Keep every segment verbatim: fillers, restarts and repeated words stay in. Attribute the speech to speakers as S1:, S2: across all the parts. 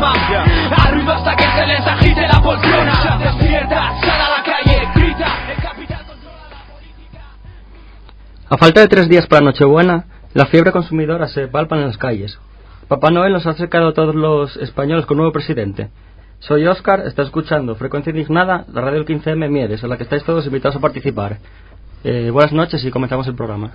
S1: coman. Al ruido hasta que se les agite la poltrona. Despierta, sal a la calle, grita. El capital controla la política.
S2: A falta de tres días para Nochebuena, la fiebre consumidora se palpa en las calles. Papá Noel nos ha acercado a todos los españoles con un nuevo presidente. Soy Óscar, está escuchando Frecuencia Indignada, la radio del quince eme Mieres, en la que estáis todos invitados a participar. Eh, buenas noches y comenzamos el programa.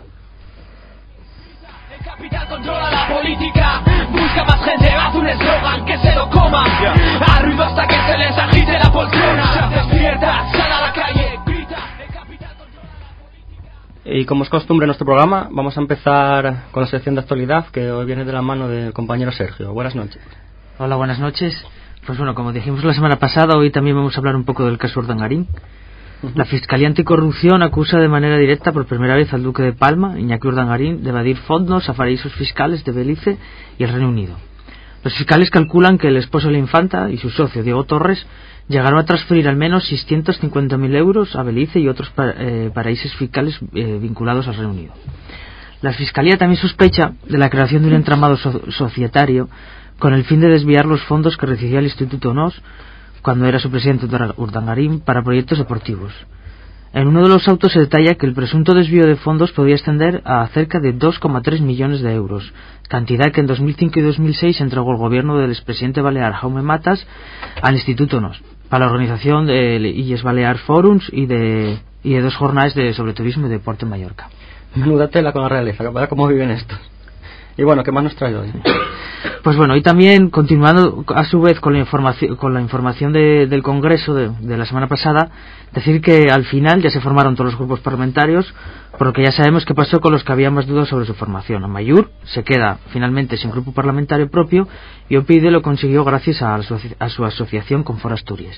S1: El capital controla la política. Busca más gente, haz un eslogan que se lo coma. Al ruido hasta que se les agite la poltrona. Despierta, sal a la calle, grita. El capital controla la política.
S2: Y como es costumbre en nuestro programa, vamos a empezar con la sección de actualidad, que hoy viene de la mano del compañero Sergio. Buenas noches.
S3: Hola, buenas noches. Pues bueno, como dijimos la semana pasada, hoy también vamos a hablar un poco del caso Urdangarín. Uh-huh. La Fiscalía Anticorrupción acusa de manera directa por primera vez al duque de Palma, Iñaki Urdangarín, de evadir fondos a paraísos fiscales de Belice y el Reino Unido. Los fiscales calculan que el esposo de la infanta y su socio, Diego Torres, llegaron a transferir al menos seiscientos cincuenta mil euros a Belice y otros pa- eh, paraísos fiscales eh, vinculados al Reino Unido. La Fiscalía también sospecha de la creación de un entramado so- societario con el fin de desviar los fondos que recibía el Instituto N O S cuando era su presidente Urdangarín para proyectos deportivos. En uno de los autos se detalla que el presunto desvío de fondos podía ascender a cerca de dos coma tres millones de euros, cantidad que en dos mil cinco y dos mil seis entregó el gobierno del expresidente balear Jaume Matas al Instituto N O S para la organización del Illes Balear Forums y de, y de dos jornadas de sobre turismo y deporte en Mallorca.
S2: Menuda tela con la realeza, que para cómo viven estos. Y bueno, ¿qué más nos trae hoy?
S3: Pues bueno, y también continuando a su vez con la información con la información de, del Congreso de, de la semana pasada, decir que al final ya se formaron todos los grupos parlamentarios, por lo que ya sabemos qué pasó con los que habían más dudas sobre su formación. Amaiur se queda finalmente sin grupo parlamentario propio y O P I D lo consiguió gracias a su, a su asociación con For Asturias.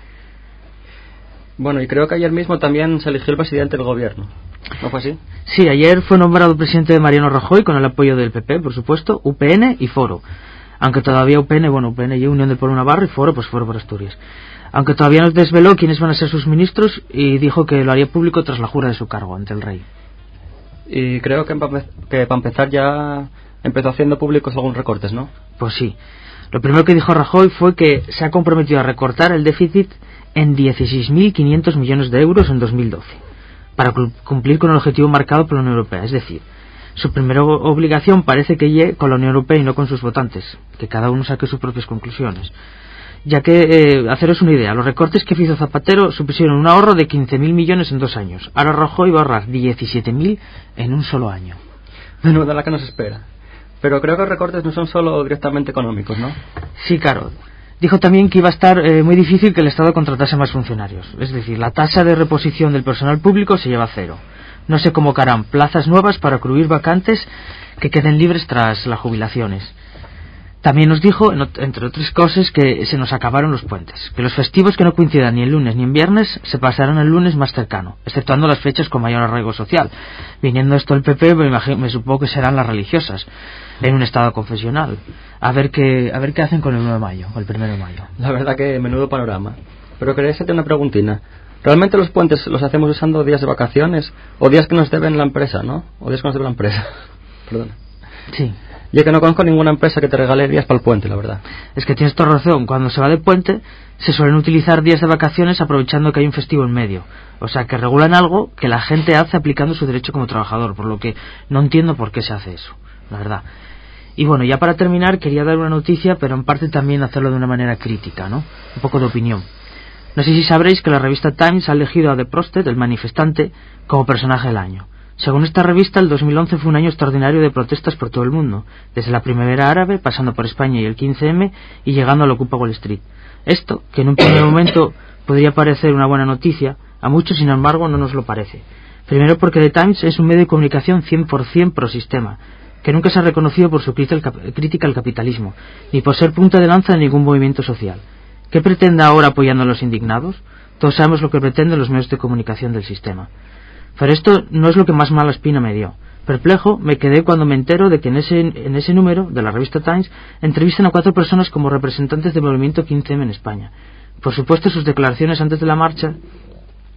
S2: Bueno, y creo que ayer mismo también se eligió el presidente del gobierno. ¿No fue así?
S3: Sí, ayer fue nombrado presidente de Mariano Rajoy con el apoyo del P P, por supuesto, U P N y Foro. Aunque todavía U P N, bueno, U P N y Unión del Pueblo Navarro y Foro, pues Foro por Asturias. Aunque todavía nos desveló quiénes van a ser sus ministros y dijo que lo haría público tras la jura de su cargo ante el rey.
S2: Y creo que para que para empezar ya empezó haciendo públicos algunos recortes, ¿no?
S3: Pues sí. Lo primero que dijo Rajoy fue que se ha comprometido a recortar el déficit en dieciséis mil quinientos millones de euros en dos mil doce, para cumplir con el objetivo marcado por la Unión Europea. Es decir, su primera obligación parece que llegue con la Unión Europea y no con sus votantes, que cada uno saque sus propias conclusiones. Ya que, eh, haceros una idea, los recortes que hizo Zapatero supusieron un ahorro de quince mil millones en dos años. Ahora Rajoy va a ahorrar diecisiete mil en un solo año.
S2: Menuda la que nos espera. Pero creo que los recortes no son solo directamente económicos, ¿no?
S3: Sí, claro. Dijo también que iba a estar eh, muy difícil que el Estado contratase más funcionarios. Es decir, la tasa de reposición del personal público se lleva a cero. No se convocarán plazas nuevas para cubrir vacantes que queden libres tras las jubilaciones. También nos dijo, entre otras cosas, que se nos acabaron los puentes, que los festivos que no coincidan ni en lunes ni en viernes se pasarán el lunes más cercano, exceptuando las fechas con mayor arraigo social. Viniendo esto el P P, me, imagino, me supongo que serán las religiosas, en un estado confesional. A ver qué a ver qué hacen con el uno de mayo, o el primero de mayo.
S2: La verdad que menudo panorama. Pero quería hacerte una preguntina. ¿Realmente los puentes los hacemos usando días de vacaciones o días que nos deben la empresa, no? O días que nos debe la empresa. Perdona.
S3: Sí.
S2: Yo que no conozco ninguna empresa que te regale días para el puente, la verdad.
S3: Es que tienes toda razón. Cuando se va de puente se suelen utilizar días de vacaciones aprovechando que hay un festivo en medio. O sea, que regulan algo que la gente hace aplicando su derecho como trabajador, por lo que no entiendo por qué se hace eso, la verdad. Y bueno, ya para terminar quería dar una noticia, pero en parte también hacerlo de una manera crítica, ¿no? Un poco de opinión. No sé si sabréis que la revista Times ha elegido a The Prosted, el manifestante, como personaje del año. Según esta revista, el dos mil once fue un año extraordinario de protestas por todo el mundo, desde la primavera árabe, pasando por España y el quince eme y llegando al Ocupa Wall Street. Esto, que en un primer momento podría parecer una buena noticia, a muchos, sin embargo, no nos lo parece. Primero porque The Times es un medio de comunicación cien por ciento pro-sistema, que nunca se ha reconocido por su crítica al capitalismo, ni por ser punta de lanza de ningún movimiento social. ¿Qué pretende ahora apoyando a los indignados? Todos sabemos lo que pretenden los medios de comunicación del sistema. Pero esto no es lo que más mala espina me dio. Perplejo me quedé cuando me entero de que en ese, en ese número de la revista Times entrevistan a cuatro personas como representantes del movimiento quince eme en España. Por supuesto, sus declaraciones antes de la marcha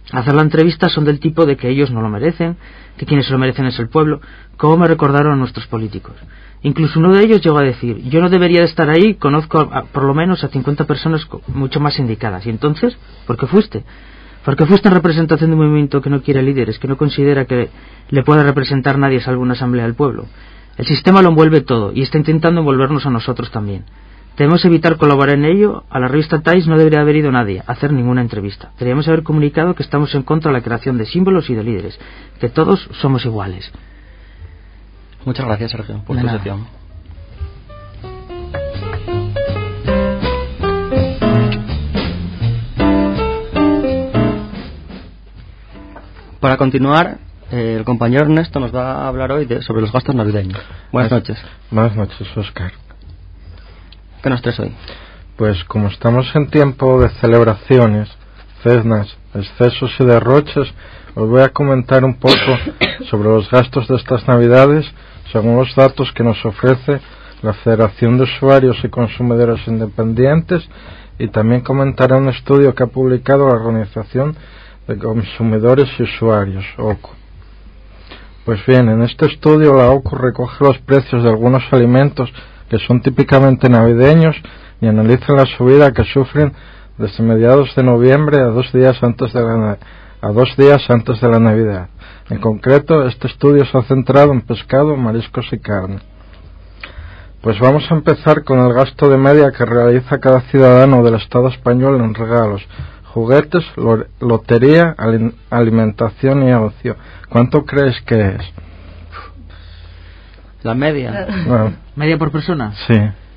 S3: hacer la entrevista son del tipo de que ellos no lo merecen, que quienes se lo merecen es el pueblo, como me recordaron a nuestros políticos. Incluso uno de ellos llegó a decir: yo no debería de estar ahí, conozco a, a, por lo menos a cincuenta personas mucho más indicadas. ¿Y entonces? ¿Por qué fuiste? Porque fuiste en representación de un movimiento que no quiere líderes, que no considera que le pueda representar nadie salvo una asamblea del pueblo. El sistema lo envuelve todo y está intentando envolvernos a nosotros también. Debemos evitar colaborar en ello. A la revista Times no debería haber ido nadie a hacer ninguna entrevista. Deberíamos haber comunicado que estamos en contra de la creación de símbolos y de líderes, que todos somos iguales.
S2: Muchas gracias, Sergio, por
S3: De
S2: tu
S3: nada.
S2: sección. Para continuar, eh, el compañero Ernesto nos va a hablar hoy de, sobre los gastos navideños. Buenas noches.
S4: Buenas noches, Óscar.
S2: ¿Qué nos traes hoy?
S4: Pues como estamos en tiempo de celebraciones, cenas, excesos y derroches, os voy a comentar un poco sobre los gastos de estas Navidades según los datos que nos ofrece la Federación de Usuarios y Consumidores Independientes, y también comentaré un estudio que ha publicado la Organización de Consumidores y Usuarios, O C U. Pues bien, en este estudio la O C U recoge los precios de algunos alimentos que son típicamente navideños y analiza la subida que sufren desde mediados de noviembre a dos días antes de la, a dos días antes de la Navidad. En concreto, este estudio se ha centrado en pescado, mariscos y carne. Pues vamos a empezar con el gasto de media que realiza cada ciudadano del Estado español en regalos, juguetes, lo, lotería, al, alimentación y ocio. ¿Cuánto crees que es?
S2: La media.
S4: Bueno,
S3: ¿Media por persona?
S4: sí.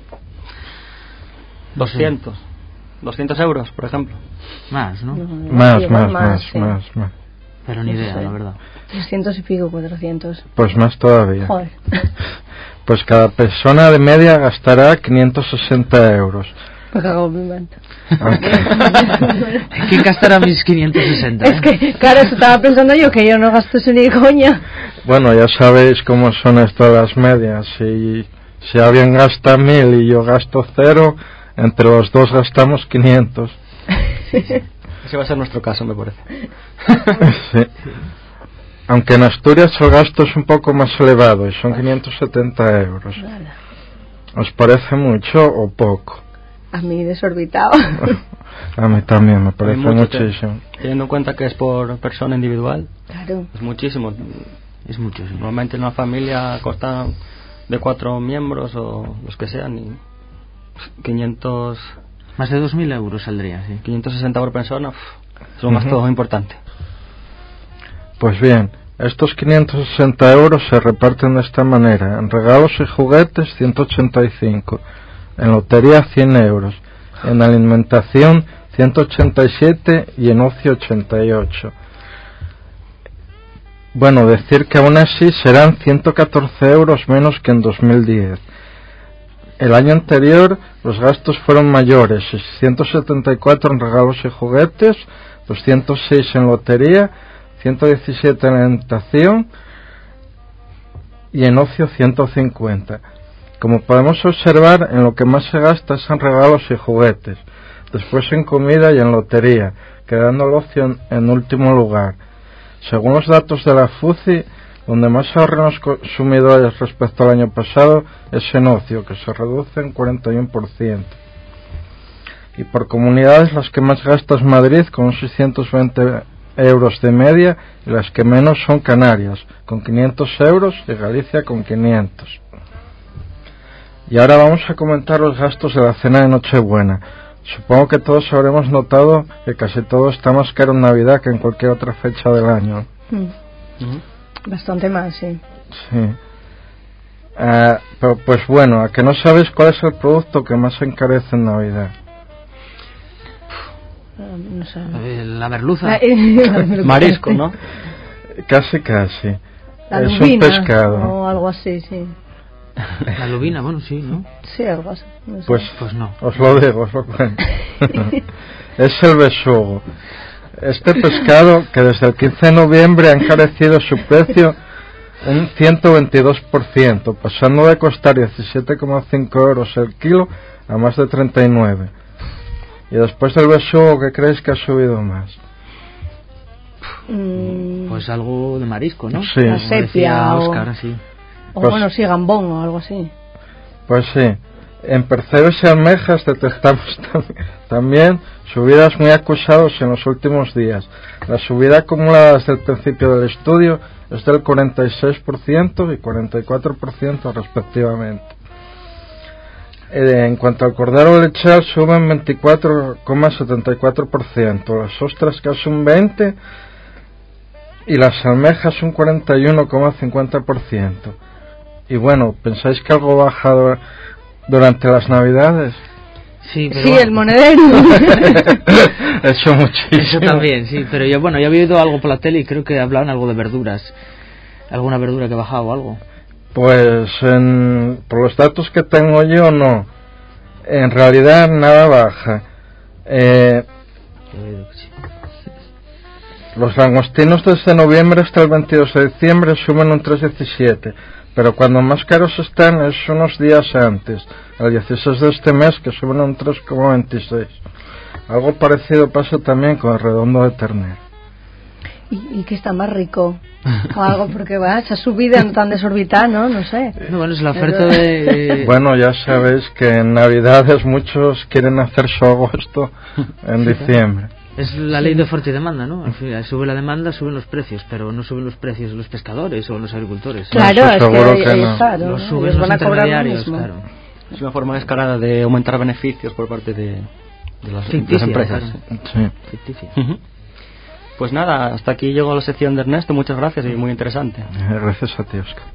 S2: doscientos. doscientos euros, por ejemplo.
S3: Más, ¿no?
S4: Más,
S5: Sí,
S4: más,
S5: más,
S4: más,
S5: sí.
S4: más, más.
S3: Pero ni
S5: No
S3: idea,
S5: sé.
S3: la verdad.
S5: trescientos y pico, cuatrocientos.
S4: Pues más todavía.
S5: Joder.
S4: Pues cada persona de media gastará quinientos sesenta euros.
S5: Me cago en mi manta.
S4: Aunque,
S3: ¿Quién gastará mis quinientos sesenta?
S5: Es que, claro, eso estaba pensando yo, que yo no gasto eso ni de coña.
S4: bueno, ya sabéis cómo son estas las medias. Si, si alguien gasta mil y yo gasto cero, entre los dos gastamos quinientos.
S2: Ese va a ser nuestro caso, me parece.
S4: Sí. Aunque en Asturias el gasto es un poco más elevado y son quinientos setenta euros. ¿Os parece mucho o poco?
S5: A mí desorbitado.
S4: A mí también me parece
S2: Hay mucho,
S4: muchísimo.
S2: te- Teniendo en cuenta que es por persona individual,
S5: Claro.
S2: es muchísimo.
S3: Es mucho, sí.
S2: Normalmente en una familia consta de cuatro miembros o los que sean, y quinientos,
S3: Más de dos mil euros saldría, sí.
S2: quinientos sesenta por persona, uf, es un
S4: Ujú.
S2: gasto importante.
S4: Pues bien, estos quinientos sesenta euros se reparten de esta manera: en regalos y juguetes ciento ochenta y cinco, en lotería cien euros, en alimentación ciento ochenta y siete y en ocio ochenta y ocho. Bueno, decir que aún así serán ciento catorce euros menos que en dos mil diez. El año anterior los gastos fueron mayores: ciento setenta y cuatro en regalos y juguetes, doscientos seis en lotería, ciento diecisiete en alimentación y en ocio ciento cincuenta. Como podemos observar, en lo que más se gasta es en regalos y juguetes, después en comida y en lotería, quedando el ocio en, en último lugar. Según los datos de la F U C I, donde más se ahorran los consumidores respecto al año pasado es en ocio, que se reduce en cuarenta y uno por ciento. Y por comunidades, las que más gasta es Madrid, con seiscientos veinte euros de media, y las que menos son Canarias, con quinientos euros, y Galicia con quinientos. Y ahora vamos a comentar los gastos de la cena de Nochebuena. Supongo que todos habremos notado que casi todo está más caro en Navidad que en cualquier otra fecha del año.
S5: Mm,
S2: Ujú.
S5: Bastante más, sí.
S4: Sí. Eh, pero pues bueno, ¿a que no sabéis cuál es el producto que más se encarece en Navidad?
S5: Ah, No sé.
S3: Eh, La merluza.
S5: La- eh,
S2: Marisco, ¿no?
S4: Casi, casi.
S5: La
S4: es un
S5: lubina,
S4: pescado.
S5: o algo así, sí.
S3: La lubina, bueno, sí, ¿no?
S5: Sí, algo así. No sé.
S4: Pues,
S3: Pues no.
S4: os lo digo, os lo cuento. Es el besugo. Este pescado que desde el quince de noviembre ha encarecido su precio un ciento veintidós por ciento, pasando de costar diecisiete coma cinco euros el kilo a más de treinta y nueve. Y después del besugo, ¿qué creéis que ha subido más?
S5: Mm,
S3: Pues algo de marisco, ¿no?
S4: Sí.
S5: La
S3: Como
S5: sepia
S3: decía
S5: o,
S3: Óscar, sí.
S5: o
S4: Pues-
S5: bueno, sí, gambón o algo así.
S4: Pues sí, en percebes y almejas detectamos tam- también subidas muy acusadas en los últimos días. La subida acumulada desde el principio del estudio es del cuarenta y seis por ciento y cuarenta y cuatro por ciento respectivamente. Eh, en cuanto al cordero lechal, suben veinticuatro coma setenta y cuatro por ciento, las ostras casi un veinte por ciento y las almejas un cuarenta y uno coma cincuenta por ciento. Y bueno, ¿pensáis que algo ha bajado durante las Navidades?
S3: Sí, pero
S5: Sí,
S3: bueno,
S5: el monedero.
S4: Eso muchísimo.
S3: eso también, sí. Pero yo, bueno, yo había oído algo por la tele y creo que hablaban algo de verduras. ¿Alguna verdura que ha bajado o algo?
S4: Pues en, por los datos que tengo yo, no. En realidad nada baja. Eh,
S3: Yo he oído que sí.
S4: los langostinos desde noviembre hasta el veintidós de diciembre suben un tres coma diecisiete, pero cuando más caros están es unos días antes, el dieciséis de este mes, que suben un tres coma veintiséis. Algo parecido pasa también con el redondo de ternera.
S5: y, y que está más rico. O algo, porque va, esa subida no tan desorbitada, ¿no? No sé.
S3: No, bueno, es la oferta de...
S4: Bueno, ya sabéis que en Navidades muchos quieren hacer su agosto en diciembre.
S3: Es la ley de oferta y demanda, ¿no? Al final, sube la demanda, suben los precios, pero no suben los precios de los pescadores o los agricultores.
S5: Claro,
S4: eso
S5: es que,
S4: seguro que
S5: ahí
S4: no.
S5: está, ¿no?
S3: Los suben
S5: Ellos
S3: los
S5: van a cobrar lo
S3: intermediarios,
S5: mismo.
S3: claro.
S2: Es una forma descarada de aumentar beneficios por parte de, de las, de las
S3: Ficticia,
S2: empresas.
S3: claro.
S4: Sí.
S3: Ficticia.
S2: Ujú. Pues nada, hasta aquí llegó la sección de Ernesto. Muchas gracias y muy interesante.
S4: Eh, Gracias a ti, Oscar.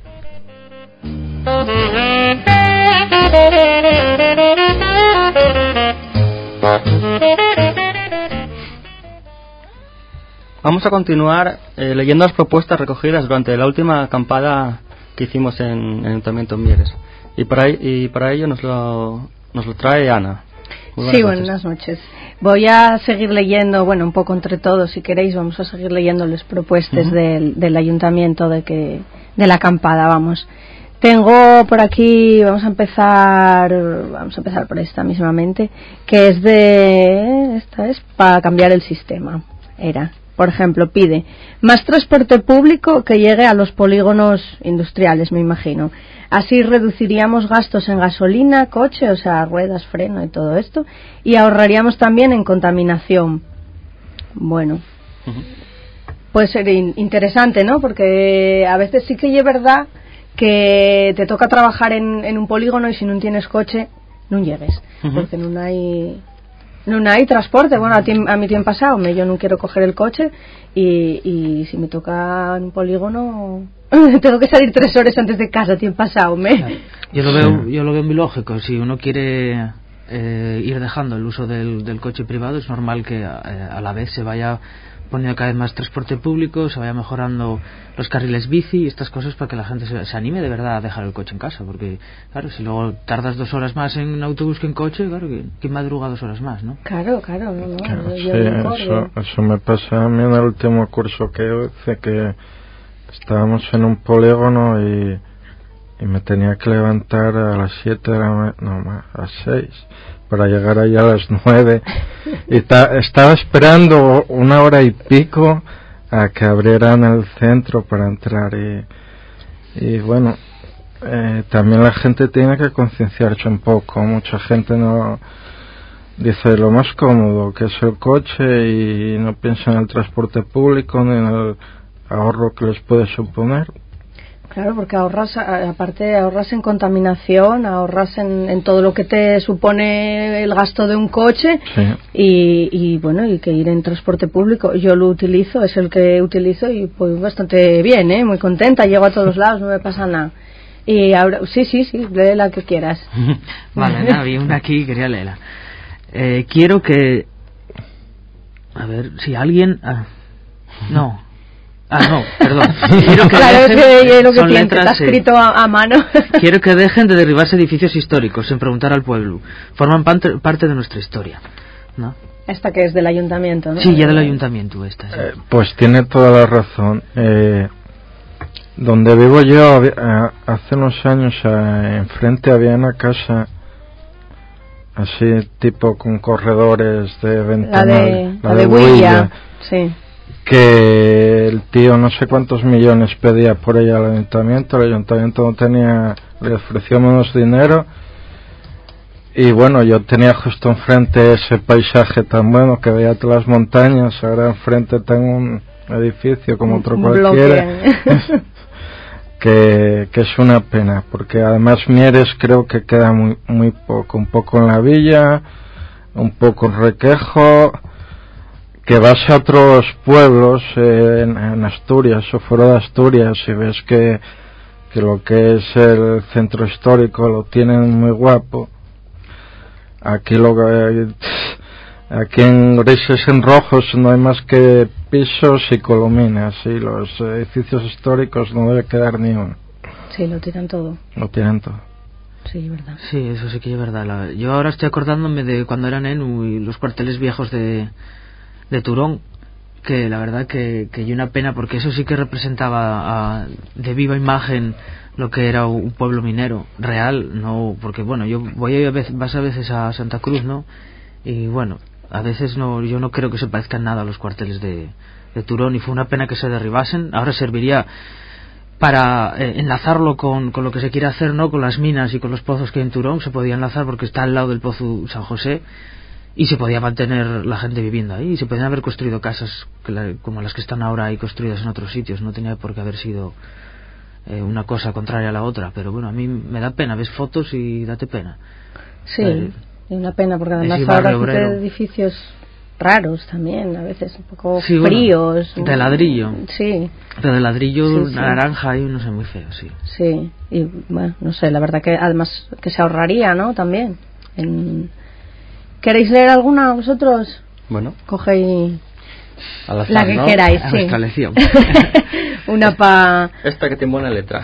S2: Vamos a continuar eh, leyendo las propuestas recogidas durante la última acampada que hicimos en, en el Ayuntamiento en Mieres. Y para, y para ello nos lo, nos lo trae Ana. Muy
S5: Sí,
S2: noches.
S5: buenas noches. Voy a seguir leyendo, bueno, un poco entre todos, si queréis, vamos a seguir leyendo las propuestas
S2: Ujú.
S5: del, del ayuntamiento de que de la acampada, vamos. Tengo por aquí, vamos a empezar, vamos a empezar por esta mismamente, que es de, esta es para cambiar el sistema. Era, por ejemplo, pide más transporte público que llegue a los polígonos industriales, me imagino. Así reduciríamos gastos en gasolina, coche, o sea, ruedas, freno y todo esto, y ahorraríamos también en contaminación. Bueno,
S2: Ujú.
S5: puede ser in- interesante, ¿no? Porque a veces sí que es verdad que te toca trabajar en, en un polígono y si no tienes coche, no llegues,
S2: Ujú.
S5: porque no hay no hay transporte. Bueno, a, ti, a mí tiempo pasado, me, yo no quiero coger el coche y, y si me toca en un polígono tengo que salir tres horas antes de casa, tiempo pasado, me.
S3: Claro. Yo lo veo, yo lo veo muy lógico. Si uno quiere eh, ir dejando el uso del, del coche privado, es normal que eh, a la vez se vaya poniendo cada vez más transporte público, se vaya mejorando los carriles bici y estas cosas para que la gente se, se anime de verdad a dejar el coche en casa, porque claro, si luego tardas dos horas más en autobús que en coche, claro, que ¿quién madruga dos horas más, no?
S5: Claro, claro, no, no,
S4: Claro,
S5: yo
S4: sí,
S5: me acuerdo.
S4: eso, eso me pasa a mí en el último curso que hice, que estábamos en un polígono y, y me tenía que levantar a las siete de la ma- no, ma- a las seis para llegar allá a las nueve y ta- estaba esperando una hora y pico a que abrieran el centro para entrar y, y bueno, eh, también la gente tiene que concienciarse un poco. Mucha gente no dice lo más cómodo que es el coche y no piensa en el transporte público ni en el ahorro que les puede suponer.
S5: Claro, porque ahorras, a- aparte ahorras en contaminación, ahorras en, en todo lo que te supone el gasto de un coche
S4: Sí.
S5: y, y bueno, y que ir en transporte público. Yo lo utilizo, es el que utilizo y pues bastante bien, ¿eh? Muy contenta, llego a todos lados, no me pasa nada. Y ahora, sí, sí, sí, lee la que quieras.
S3: Vale, nada, había una aquí, quería leerla. Eh, quiero que... A ver, si alguien... ah, no. Ah, no, perdón. Quiero que
S5: Claro,
S3: dejen-
S5: es que lo que
S3: son
S5: tiene,
S3: letras,
S5: está
S3: sí.
S5: escrito a, a mano.
S3: Quiero que dejen de derribarse edificios históricos sin preguntar al pueblo. Forman parte, parte de nuestra historia, ¿no?
S5: Esta que es del ayuntamiento, ¿no?
S3: Sí, ya del ayuntamiento esta. Sí.
S4: Eh, pues tiene toda la razón. Eh, donde vivo yo, había- eh, hace unos años, eh, enfrente había una casa así tipo con corredores de
S5: La
S4: ventanal,
S5: de, la de Huilla, sí.
S4: que el tío no sé cuántos millones pedía por ella al ayuntamiento, el ayuntamiento no tenía, le ofreció menos dinero, y bueno, yo tenía justo enfrente ese paisaje tan bueno que veía todas las montañas, ahora enfrente tengo un edificio como otro
S5: Un
S4: cualquiera,
S5: bloque.
S4: que, que es una pena, porque además Mieres creo que queda muy, muy poco, un poco en la villa, un poco en Requejo, que vas a otros pueblos eh, en, en Asturias o fuera de Asturias y ves que, que lo que es el centro histórico lo tienen muy guapo. Aquí lo que, aquí en grises, en rojos, no hay más que pisos y columnas, y los edificios históricos no debe quedar ni uno.
S5: Sí, lo tiran todo.
S4: Lo tienen todo.
S5: Sí, verdad.
S3: Sí, eso sí que es verdad. La... Yo ahora estoy acordándome de cuando era neno y los cuarteles viejos de, de Turón, que la verdad que, que hay una pena, porque eso sí que representaba a, de viva imagen lo que era un pueblo minero real, no, porque bueno, yo voy a veces, vas a veces a Santa Cruz, ¿no? Y bueno, a veces no, yo no creo que se parezcan nada a los cuarteles de, de Turón, y fue una pena que se derribasen. Ahora serviría para eh, enlazarlo con, con lo que se quiere hacer, ¿no? Con las minas y con los pozos que hay en Turón, se podía enlazar porque está al lado del pozo San José, y se podía mantener la gente viviendo ahí, y se podían haber construido casas que la, como las que están ahora ahí construidas en otros sitios. No tenía por qué haber sido eh, una cosa contraria a la otra, pero bueno, a mí me da pena, ves fotos y date pena.
S5: Sí,
S3: eh,
S5: y una pena, porque además
S3: ese
S5: ahora
S3: barrio
S5: existen
S3: obrero.
S5: edificios raros también, a veces un poco
S3: Sí,
S5: fríos.
S3: bueno, de ladrillo.
S5: Sí,
S3: Pero de ladrillo
S5: Sí, sí.
S3: naranja y no sé, muy feo, sí.
S5: sí. Y bueno, no sé, la verdad que además que se ahorraría, ¿no? También. En... ¿Queréis leer alguna vosotros?
S2: Bueno,
S5: Cogéis
S2: al azar,
S5: la que
S2: ¿no?
S5: queráis,
S3: A
S5: sí.
S3: nuestra lección.
S5: Una pa...
S2: Esta que tiene buena letra.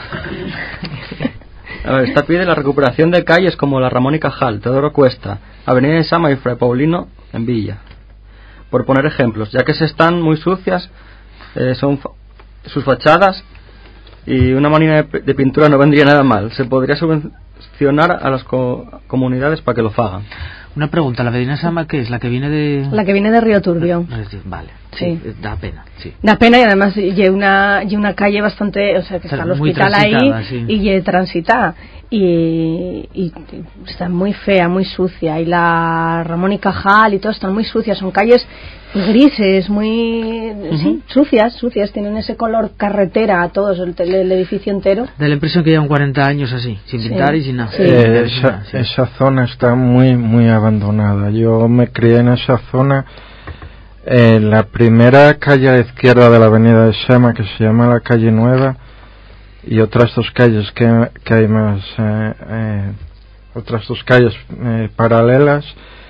S2: A ver, esta pide la recuperación de calles como la Ramón y Cajal, Teodoro Cuesta, Avenida de Sama y Fray Paulino en Villa. Por poner ejemplos, ya que se están muy sucias, eh, son fa- sus fachadas, y una manina de, de pintura no vendría nada mal. Se podría subvencionar a las co- comunidades para que lo hagan.
S3: Una pregunta, ¿la Avenida Sama qué es? ¿La que viene de...?
S5: La que viene de Río Turbio.
S3: Es decir, vale,
S5: Sí.
S3: sí, da pena, sí.
S5: Da pena, y además y una y una calle bastante, o sea, que
S3: Está
S5: está el
S3: muy
S5: hospital ahí
S3: transitada, sí.
S5: y ye transitada, y, y está muy fea, muy sucia, y la Ramón y Cajal y todo están muy sucias, son calles grises, muy sí, sucias, sucias, tienen ese color carretera, todos el, el edificio entero.
S3: Da la impresión que llevan cuarenta años así, sin
S5: Sí.
S3: pintar y sin nada.
S5: Sí.
S3: Sin
S4: Eh,
S3: pintar y sin
S4: esa,
S3: nada, sí.
S4: esa zona está muy muy abandonada. Yo me crié en esa zona, en la primera calle a la izquierda de la avenida de Sama, que se llama la calle Nueva, y otras dos calles que, que hay más, eh, eh, otras dos calles eh, paralelas.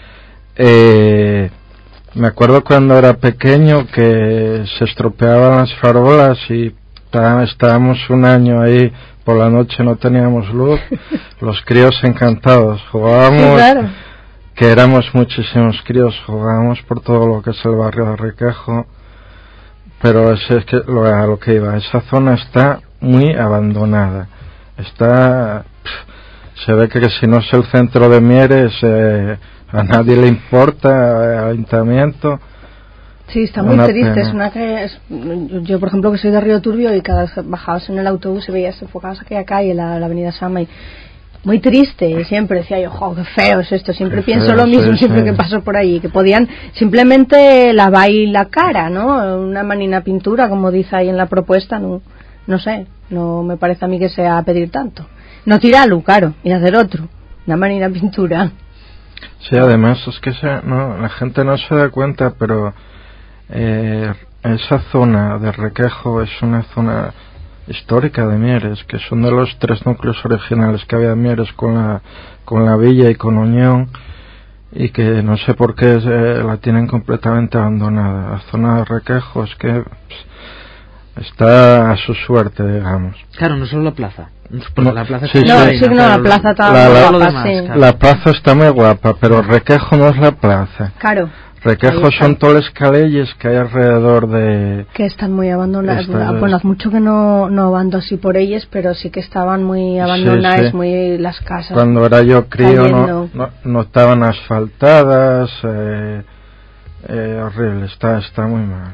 S4: Eh, me acuerdo cuando era pequeño que se estropeaban las farolas y tá- estábamos un año ahí, por la noche no teníamos luz, los críos encantados, jugábamos,
S5: Claro.
S4: que éramos muchísimos críos, jugábamos por todo lo que es el barrio de Requejo, pero es, es que lo, a lo que iba, esa zona está muy abandonada, está, pff, se ve que, que si no es el centro de Mieres, eh, a nadie le importa, al ayuntamiento.
S5: Sí, está muy
S4: Una
S5: triste.
S4: pena.
S5: Es una que es- yo, por ejemplo, que soy de Río Turbio, y cada vez que bajabas en el autobús y veías enfocadas aquella calle, la, la avenida Sama, y muy triste. Y siempre decía yo, jo, qué feo es esto. Siempre
S4: Qué
S5: pienso
S4: feo,
S5: lo mismo
S4: sí,
S5: siempre
S4: sí.
S5: que paso por allí, que podían simplemente lavar la cara, ¿no? Una manina pintura, como dice ahí en la propuesta, no, no sé, no me parece a mí que sea pedir tanto. No tirarlo, claro, y hacer otro, una manina pintura.
S4: Sí, además es que se, no, la gente no se da cuenta, pero eh, esa zona de Requejo es una zona histórica de Mieres, que son de los tres núcleos originales que había en Mieres, con la, con la Villa y con Unión, y que no sé por qué eh, la tienen completamente abandonada. La zona de Requejo es que pss, está a su suerte, digamos.
S3: Claro, no solo la plaza. Porque
S4: No,
S3: la plaza
S4: sí,
S3: está
S5: No,
S3: reina,
S5: sí, no, la
S3: pero
S5: plaza está
S4: La-
S5: muy
S4: la-
S5: guapa,
S3: lo demás,
S5: sí.
S3: claro.
S4: La plaza está muy guapa, pero Requejo no es la plaza.
S5: Claro,
S4: Requejo
S5: Ahí está.
S4: son todas las calles que hay alrededor de...
S5: que están muy abandonadas.
S4: Esta es-
S5: Bueno, hace mucho que no, no ando así por ellas, pero sí que estaban muy abandonadas,
S4: sí.
S5: muy las casas.
S4: Cuando era yo crío
S5: cayendo.
S4: no, no, no estaban asfaltadas, eh, eh, horrible, está, está muy mal.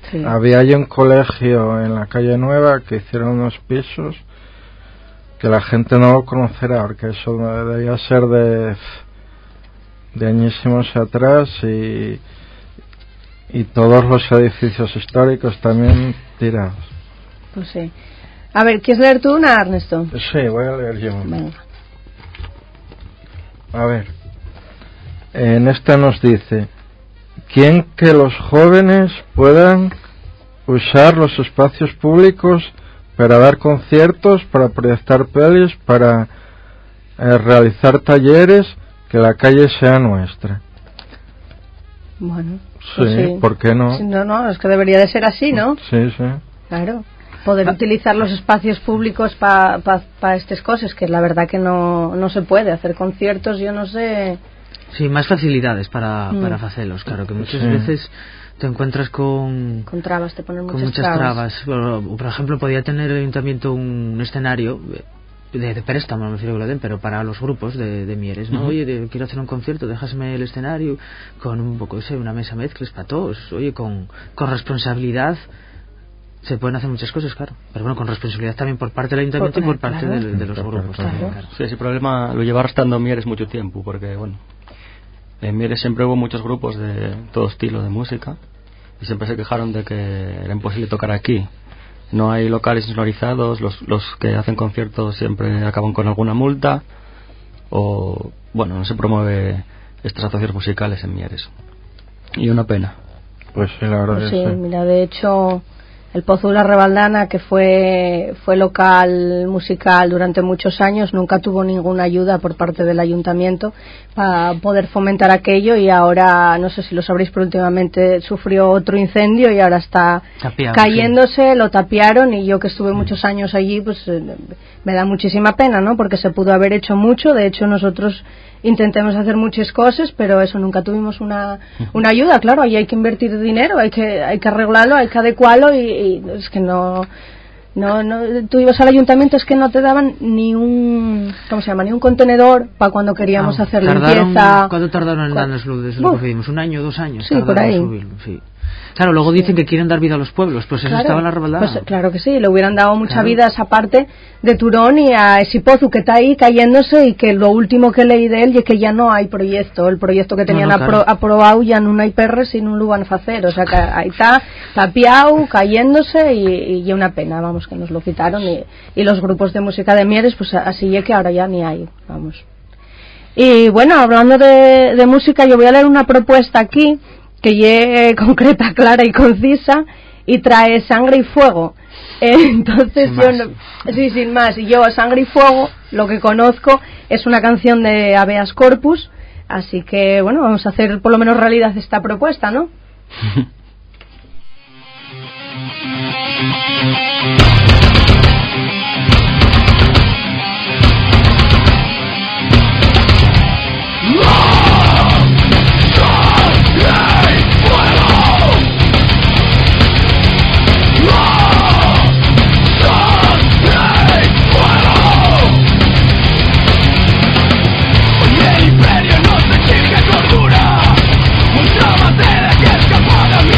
S5: Sí.
S4: Había ahí un colegio en la calle Nueva que hicieron unos pisos que la gente no lo conocerá, porque eso debía ser de, de añísimos atrás, y, y todos los edificios históricos también tirados.
S5: Pues sí. A ver, ¿quieres leer tú una, Ernesto?
S4: Sí, voy a leer yo.
S5: Venga.
S4: A ver, en esta nos dice: ¿quién que los jóvenes puedan usar los espacios públicos para dar conciertos, para proyectar pelis, para eh, realizar talleres, que la calle sea nuestra?
S5: Bueno,
S4: Sí,
S5: pues sí.
S4: ¿por qué no?
S5: Sí, no, no, es que debería de ser así, ¿no?
S4: Sí, sí.
S5: Claro. Poder utilizar los espacios públicos para pa, pa estas cosas, que la verdad que no, no se puede hacer conciertos, yo no sé.
S3: Sí, más facilidades para,
S5: Mm.
S3: para hacerlos, claro, que muchas
S4: Sí.
S3: veces te encuentras con,
S5: Con trabas, te ponen
S3: con
S5: muchas,
S3: muchas trabas. Por, por ejemplo, podía tener el ayuntamiento un escenario de, de préstamo, no me refiero que lo den, pero para los grupos de, de Mieres, ¿no?
S2: Uh-huh.
S3: Oye, de, quiero hacer un concierto, déjasme el escenario con un poco, sé, una mesa mezclas para todos. Oye, con, con responsabilidad se pueden hacer muchas cosas, claro. Pero bueno, con responsabilidad también por parte del ayuntamiento
S5: Por-
S3: y por parte
S5: claro.
S3: de, de los grupos.
S5: Claro.
S3: También, claro.
S2: Sí, ese problema lo lleva arrastrando Mieres mucho tiempo, porque bueno, en Mieres siempre hubo muchos grupos de todo estilo de música y siempre se quejaron de que era imposible tocar aquí. No hay locales insonorizados, los, los que hacen conciertos siempre acaban con alguna multa, o bueno, no se promueve estas asociaciones musicales en Mieres. Y una pena.
S4: Pues sí, la verdad
S5: Pues
S4: que
S5: sí,
S4: sí.
S5: mira, de hecho, el Pozo de la Rebaldana, que fue, fue local musical durante muchos años, nunca tuvo ninguna ayuda por parte del ayuntamiento para poder fomentar aquello, y ahora, no sé si lo sabréis, pero últimamente sufrió otro incendio y ahora está
S3: Tapiado,
S5: cayéndose, lo tapiaron, y yo que estuve muchos años allí, pues eh, me da muchísima pena, ¿no? Porque se pudo haber hecho mucho. De hecho, nosotros intentemos hacer muchas cosas, pero eso, nunca tuvimos una, una ayuda. Claro, ahí hay que invertir dinero, hay que hay que arreglarlo, hay que adecuarlo, y, y es que no, no no tú ibas al ayuntamiento, es que no te daban ni un, ¿cómo se llama? Ni un contenedor para cuando queríamos
S3: Ah,
S5: hacer
S3: tardaron-
S5: limpieza.
S3: ¿Cuánto tardaron en
S5: Cu-
S3: darnos lo, de eso lo
S5: Uf.
S3: que pedimos? ¿Un año, dos años?
S5: Sí,
S3: tardaron
S5: por ahí.
S3: en subirlo, sí. Claro, luego dicen que quieren dar vida a los pueblos, pues eso
S5: Claro,
S3: estaba en la Rebaldana.
S5: pues, claro que sí, le hubieran dado mucha
S3: Claro.
S5: vida a esa parte de Turón y a ese pozo que está ahí cayéndose, y que lo último que leí de él es que ya no hay proyecto, el proyecto que tenían
S3: No, no,
S5: apro-
S3: claro.
S5: aprobado ya no hay perres y no lo van a hacer, o sea que ahí está tapiado, cayéndose, y, y una pena, vamos, que nos lo quitaron, y, y los grupos de música de Mieres, pues así es que ahora ya ni hay, vamos. Y bueno, hablando de, de música, yo voy a leer una propuesta aquí que ye concreta, clara y concisa, y trae Sangre y Fuego. Eh, entonces
S3: Sin
S5: yo
S3: más.
S5: no, sí, sin más, y yo Sangre y Fuego lo que conozco es una canción de Habeas Corpus, así que bueno, vamos a hacer por lo menos realidad esta propuesta, ¿no?
S1: Y el imperio no se exige cordura, mucha materia que escapa de mí.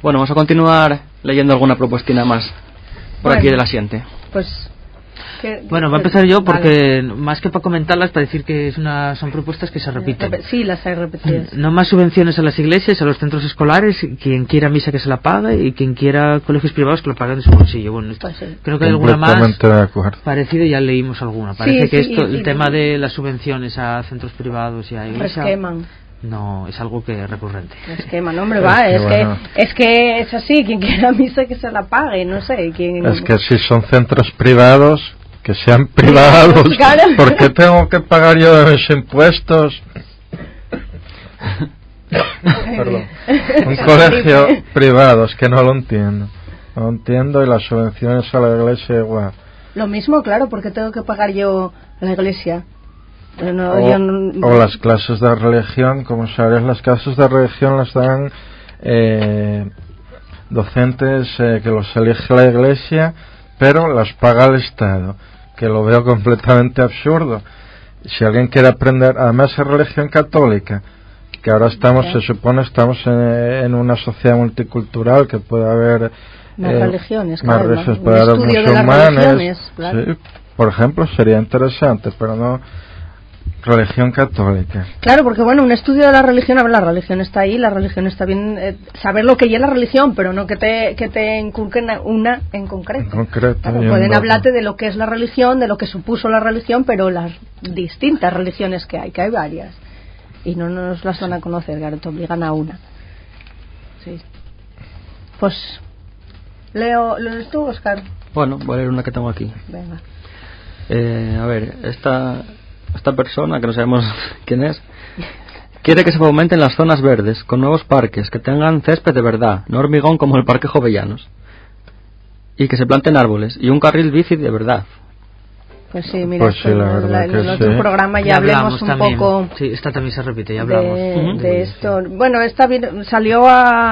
S2: Bueno, vamos a continuar leyendo alguna propuestina más por
S5: Bueno.
S2: aquí del asiente.
S5: Pues... que-
S3: Bueno, va a empezar yo porque más que para comentarlas, para decir que es una, son propuestas que se repiten.
S5: Vale. Sí, las hay repetidas.
S3: No más subvenciones a las iglesias, a los centros escolares, quien quiera misa que se la pague y quien quiera colegios privados que lo paguen de su bolsillo. Bueno, esto-
S5: Pues sí.
S3: creo que hay alguna más
S4: Completamente de acuerdo.
S3: parecida, ya leímos alguna. Parece
S5: Sí,
S3: que
S5: sí,
S3: esto,
S5: y-
S3: el
S5: y-
S3: tema de las subvenciones a centros privados y a iglesias
S5: Resqueman.
S3: no es algo que es recurrente.
S5: Resqueman, hombre,
S4: Es
S5: va,
S4: que
S5: es que,
S4: bueno.
S5: es que es así, quien quiera misa que se la pague, no sé, quien...
S4: Es que si son centros privados, que sean privados.
S5: Claro.
S4: ¿Por qué tengo que pagar yo de mis impuestos? Perdón. Un colegio privado, es que no lo entiendo. No lo entiendo, y las subvenciones a la iglesia igual.
S5: Lo mismo, claro, porque tengo que pagar yo a la iglesia. Yo no-
S4: O,
S5: yo no-
S4: o las clases de religión, como sabes, las clases de religión las dan eh, docentes eh, que los elige la iglesia, pero las paga el Estado, que lo veo completamente absurdo. Si alguien quiere aprender, además es religión católica, que ahora estamos,
S5: Claro.
S4: se supone, estamos en, en una sociedad multicultural, que puede haber
S5: Más religiones,
S4: más
S5: claro,
S4: religiones,
S5: un
S4: puede haber
S5: estudio de las
S4: musulmanes,
S5: religiones, claro.
S4: sí, por ejemplo, sería interesante, pero no religión católica.
S5: Claro, porque bueno, un estudio de la religión, a ver, la religión está ahí, la religión está bien, eh, saber lo que es la religión, pero no que te, que te inculquen una en concreto.
S4: En concreto,
S5: Claro,
S4: y en
S5: pueden
S4: lo-
S5: hablarte de lo que es la religión, de lo que supuso la religión, pero las distintas religiones que hay, que hay varias. Y no nos las van a conocer, claro, te obligan a una. Sí. Pues, Leo, ¿lo lees tú, Oscar?
S2: Bueno, voy a leer una que tengo aquí.
S5: Venga.
S2: Eh, a ver, esta, esta persona, que no sabemos quién es, quiere que se fomenten las zonas verdes, con nuevos parques, que tengan césped de verdad, no hormigón como el Parque Jovellanos, y que se planten árboles, y un carril bici de verdad.
S5: Pues sí, mira,
S4: Pues sí,
S5: esto,
S4: la verdad
S5: la- en
S4: que
S5: el otro
S4: sí.
S5: programa ya,
S3: Ya
S5: hablemos
S3: hablamos
S5: un
S3: también.
S5: poco
S3: Sí, esta también se repite, ya hablamos.
S5: de,
S3: Ujú.
S5: de esto. Bueno, esta vi- salió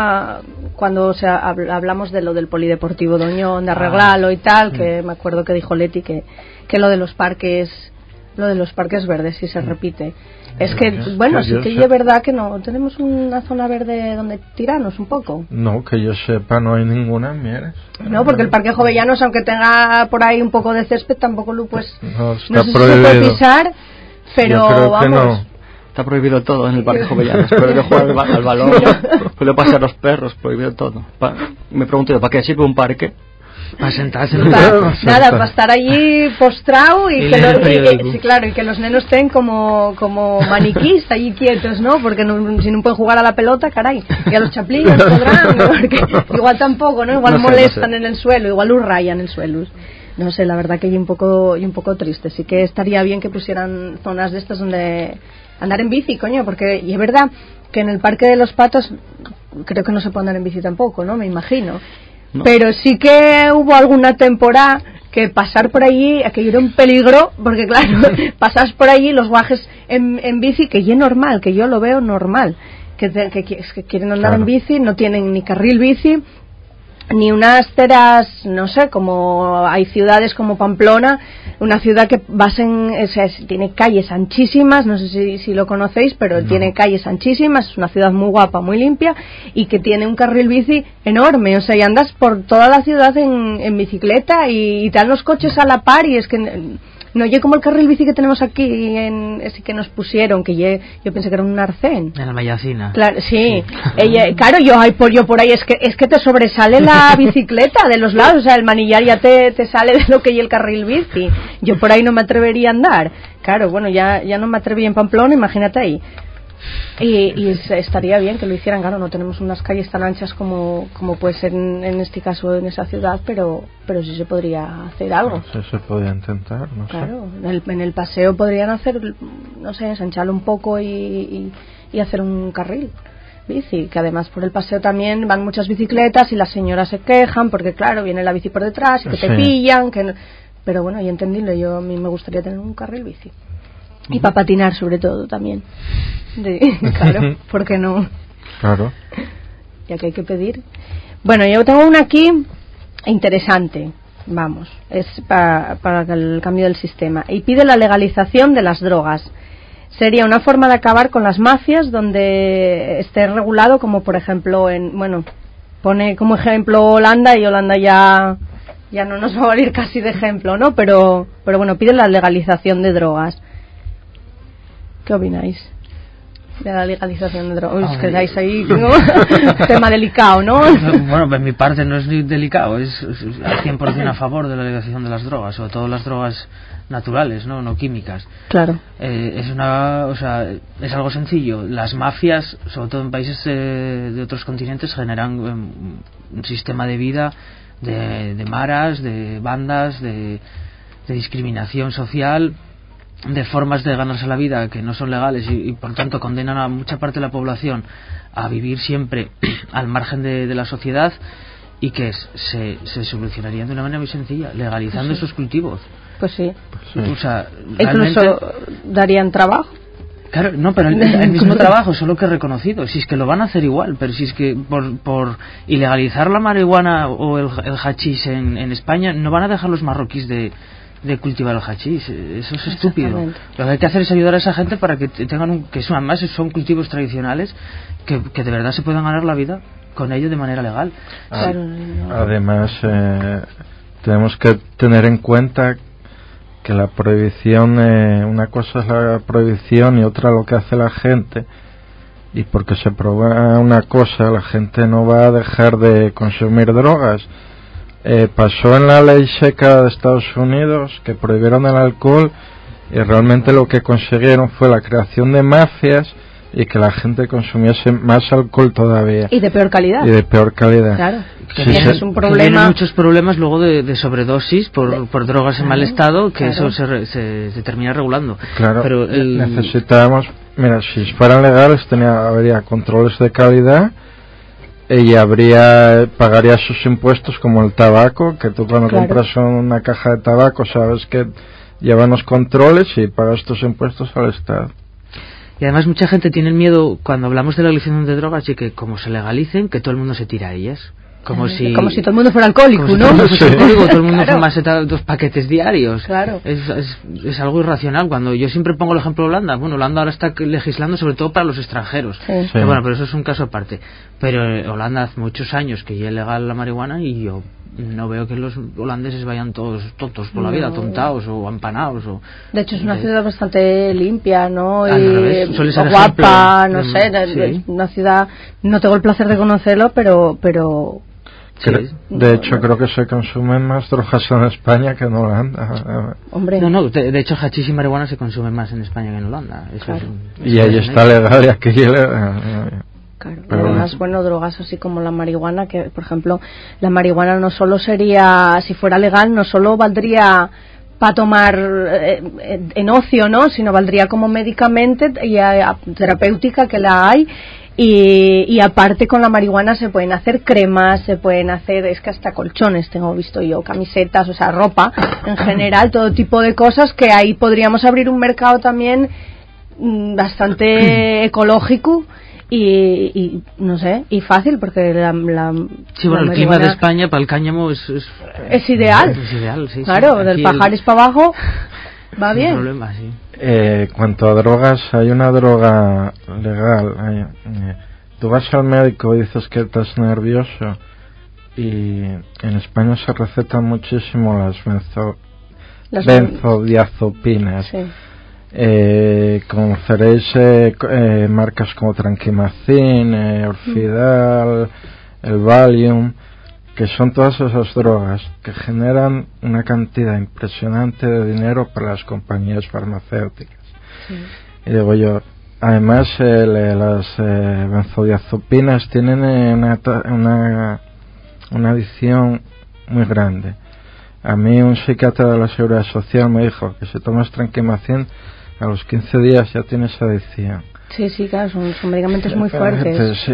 S5: a cuando o sea, habl- hablamos de lo del polideportivo Doñón, de arreglarlo y tal, que me acuerdo que dijo Leti que, que lo de los parques, lo de los parques verdes sí se repite. Es que,
S4: Yo-
S5: bueno,
S4: que
S5: sí
S4: yo
S5: que
S4: sé-
S5: es verdad que no tenemos una zona verde donde tirarnos un poco.
S4: No, que yo sepa, no hay ninguna en Mieres.
S5: No, porque el Parque Jovellanos, aunque tenga por ahí un poco de césped, tampoco lo pues
S4: No, está
S5: no sé si se
S4: prohibido.
S5: puede pisar, pero
S4: Yo creo que
S5: vamos.
S4: no.
S2: Está prohibido todo en el Parque Jovellanos, prohibido jugar al, ba- al balón, prohibido pasear los perros, prohibido todo. Pa- me pregunto yo, ¿para qué sirve un parque?
S3: Para sentarse.
S5: Pa-
S4: Claro,
S5: nada, para estar allí postrado y,
S3: Y
S5: que
S3: leer
S5: lo-
S3: el
S5: y-
S3: periódico.
S5: y- sí, claro, y que los nenos estén como, como maniquís allí quietos, ¿no? Porque no, si no pueden jugar a la pelota, caray. Y a los chaplines podrán, ¿no? Porque igual tampoco, ¿no? Igual
S2: No sé,
S5: molestan
S2: no sé.
S5: en el suelo, igual los rayan el suelo. No sé, la verdad que hay un poco, y un poco triste. Sí que estaría bien que pusieran zonas de estas donde andar en bici, coño, porque, y es verdad que en el Parque de los Patos creo que no se puede andar en bici tampoco, ¿no? Me imagino.
S2: No.
S5: Pero sí que hubo alguna temporada que pasar por allí, aquello era un peligro, porque claro, pasas por allí los guajes en, en bici, que ya es normal, que yo lo veo normal, que, te- que, qui- que quieren andar
S4: Claro.
S5: en bici, no tienen ni carril bici, ni unas ceras, no sé, como hay ciudades como Pamplona, una ciudad que vas en, o sea, es- tiene calles anchísimas, no sé si, si lo conocéis, pero
S4: No.
S5: tiene calles anchísimas, es una ciudad muy guapa, muy limpia, y que tiene un carril bici enorme, o sea, y andas por toda la ciudad en, en bicicleta y, y te dan los coches a la par, y es que no oye como el carril bici que tenemos aquí, en, ese que nos pusieron, que ye- yo pensé que era un arcén.
S3: En la Mayacina.
S5: Claro, sí. Ella, claro, yo ay, por yo por ahí es que es que te sobresale la bicicleta de los lados, o sea, el manillar ya te, te sale de lo que y el carril bici. Yo por ahí no me atrevería a andar. Claro, bueno, ya ya no me atreví en Pamplona, imagínate ahí. Y, y es- estaría bien que lo hicieran, claro, no tenemos unas calles tan anchas como, como puede ser en, en este caso en esa ciudad, pero pero sí se podría hacer algo.
S4: No sé, se podía intentar, no sé.
S5: Claro, en el, en el paseo podrían hacer, no sé, ensancharlo un poco y, y, y hacer un carril bici, que además por el paseo también van muchas bicicletas y las señoras se quejan porque claro, viene la bici por detrás y que te
S4: Sí.
S5: pillan, que no- pero bueno, y entendido, yo a mí me gustaría tener un carril bici. Y para patinar sobre todo también. De- claro, ¿por qué no?
S4: Claro.
S5: Ya que hay que pedir. Bueno, yo tengo una aquí interesante, vamos, es pa- para el cambio del sistema. Y pide la legalización de las drogas. Sería una forma de acabar con las mafias donde esté regulado, como por ejemplo en, bueno, pone como ejemplo Holanda y Holanda ya ya no nos va a valer casi de ejemplo, ¿no? Pero pero bueno, pide la legalización de drogas. ¿Qué opináis de la legalización de drogas? Os quedáis ahí, ¿no? Tema delicado, ¿no?
S3: Bueno, en mi parte no es ni delicado, es, es, es cien por ciento a favor de la legalización de las drogas, sobre todo las drogas naturales, no, no químicas.
S5: Claro.
S3: Eh, es una, o sea, es algo sencillo. Las mafias, sobre todo en países de, de otros continentes, generan um, un sistema de vida de, de maras, de bandas, de, de discriminación social, de formas de ganarse la vida que no son legales y, y por tanto condenan a mucha parte de la población a vivir siempre al margen de, de la sociedad, y que es, se, se solucionarían de una manera muy sencilla, legalizando
S5: Sí.
S3: esos cultivos.
S5: Pues sí.
S3: Sí. O sea, realmente,
S5: incluso darían trabajo.
S3: claro, no, pero el, el mismo trabajo, solo que reconocido. Si es que lo van a hacer igual, pero si es que por, por ilegalizar la marihuana o el, el hachís en, en España, no van a dejar los marroquíes de, de cultivar el hachís. Eso es estúpido. Lo que hay que hacer es ayudar a esa gente para que tengan un, que son, además son cultivos tradicionales que, que de verdad se puedan ganar la vida con ello de manera legal.
S4: Ah, además, eh, tenemos que tener en cuenta que la prohibición, eh, una cosa es la prohibición y otra lo que hace la gente, y porque se prohíba una cosa la gente no va a dejar de consumir drogas. Eh, pasó en la ley seca de Estados Unidos que prohibieron el alcohol y realmente lo que consiguieron fue la creación de mafias y que la gente consumiese más alcohol todavía.
S5: Y de peor calidad.
S4: Y de peor calidad.
S5: Claro.
S3: Que
S5: Sí,
S3: tienen,
S5: es un
S3: que
S5: problema.
S3: tienen muchos problemas luego de, de sobredosis por, por drogas en mal estado, que
S5: claro.
S3: eso se, re, se, se termina regulando.
S4: Claro,
S3: pero el...
S4: necesitábamos, mira, si fueran legales tenía, habría controles de calidad y habría, pagaría sus impuestos como el tabaco, que tú cuando
S5: Claro.
S4: compras una caja de tabaco sabes que llevan los controles y pagas tus impuestos al Estado.
S3: Y además mucha gente tiene miedo cuando hablamos de la legalización de drogas y que como se legalicen, que todo el mundo se tira a ellas. Como si,
S5: como si todo el mundo fuera alcohólico,
S3: como si
S5: ¿no?
S3: todo el mundo fuese
S4: Sí.
S3: alcohólico, todo el mundo
S5: Claro.
S3: fumase ta- dos paquetes diarios.
S5: Claro.
S3: Es, es, es algo irracional. Cuando yo siempre pongo el ejemplo de Holanda, bueno, Holanda ahora está legislando sobre todo para los extranjeros.
S5: Sí.
S4: Sí.
S3: Pero bueno, pero eso es un caso aparte. Pero eh, Holanda hace muchos años que ya es legal la marihuana y yo no veo que los holandeses vayan todos tontos por la
S5: No.
S3: vida, tontados o empanados. O,
S5: De hecho es una
S3: eh,
S5: ciudad bastante limpia, ¿no?
S3: Al
S5: Y
S3: revés, suele ser
S5: guapa,
S3: ejemplo
S5: no
S3: de-
S5: sé, de-
S3: sí.
S5: es una ciudad, no tengo el placer de conocerlo, pero pero
S3: Sí.
S4: Cre- de hecho creo que se consumen más drogas en España que en Holanda.
S5: hombre,
S3: No, no, de, de hecho hachís y marihuana se consumen más en España que en Holanda. Eso
S5: Claro.
S3: es un-
S4: Y
S3: eso
S4: ahí
S3: es un
S4: está
S3: hecho.
S4: legal y aquí ilegal.
S5: claro.
S4: Pero
S5: Además, bueno, drogas así como la marihuana, que por ejemplo, la marihuana no solo sería, si fuera legal, no solo valdría para tomar eh, en ocio, ¿no? Sino valdría como medicamento y a, a, terapéutica, que la hay. Y, y aparte con la marihuana se pueden hacer cremas, se pueden hacer, es que hasta colchones tengo visto yo, camisetas, o sea, ropa en general, todo tipo de cosas, que ahí podríamos abrir un mercado también mm, bastante ecológico y, y no sé, y fácil, porque la, la
S3: Sí, bueno,
S5: la
S3: el clima de
S5: marihuana
S3: España para el cáñamo es... Es,
S5: es ideal,
S3: es ideal, sí.
S5: claro,
S3: sí.
S5: del
S3: Aquí
S5: Pajares
S3: el-
S5: para abajo va
S3: sin
S5: bien.
S3: problema, sí.
S4: Eh, cuanto a drogas, hay una droga legal. Hay, eh, tú vas al médico y dices que estás nervioso y en España se recetan muchísimo las benzo,
S5: Las-
S4: benzodiazepinas.
S5: Sí.
S4: Eh, conoceréis eh, co- eh, marcas como Tranquimacin, eh, Orfidal, el Valium, que son todas esas drogas que generan una cantidad impresionante de dinero para las compañías farmacéuticas.
S5: Sí.
S4: Y digo yo, además el, eh, las eh, benzodiazepinas tienen eh, una, ta- una, una adicción muy grande. A mí un psiquiatra de la Seguridad Social me dijo que si tomas Tranquimacin a los quince días ya tienes adicción.
S5: Sí, sí, claro, son, son medicamentos muy fuertes.
S4: Entonces,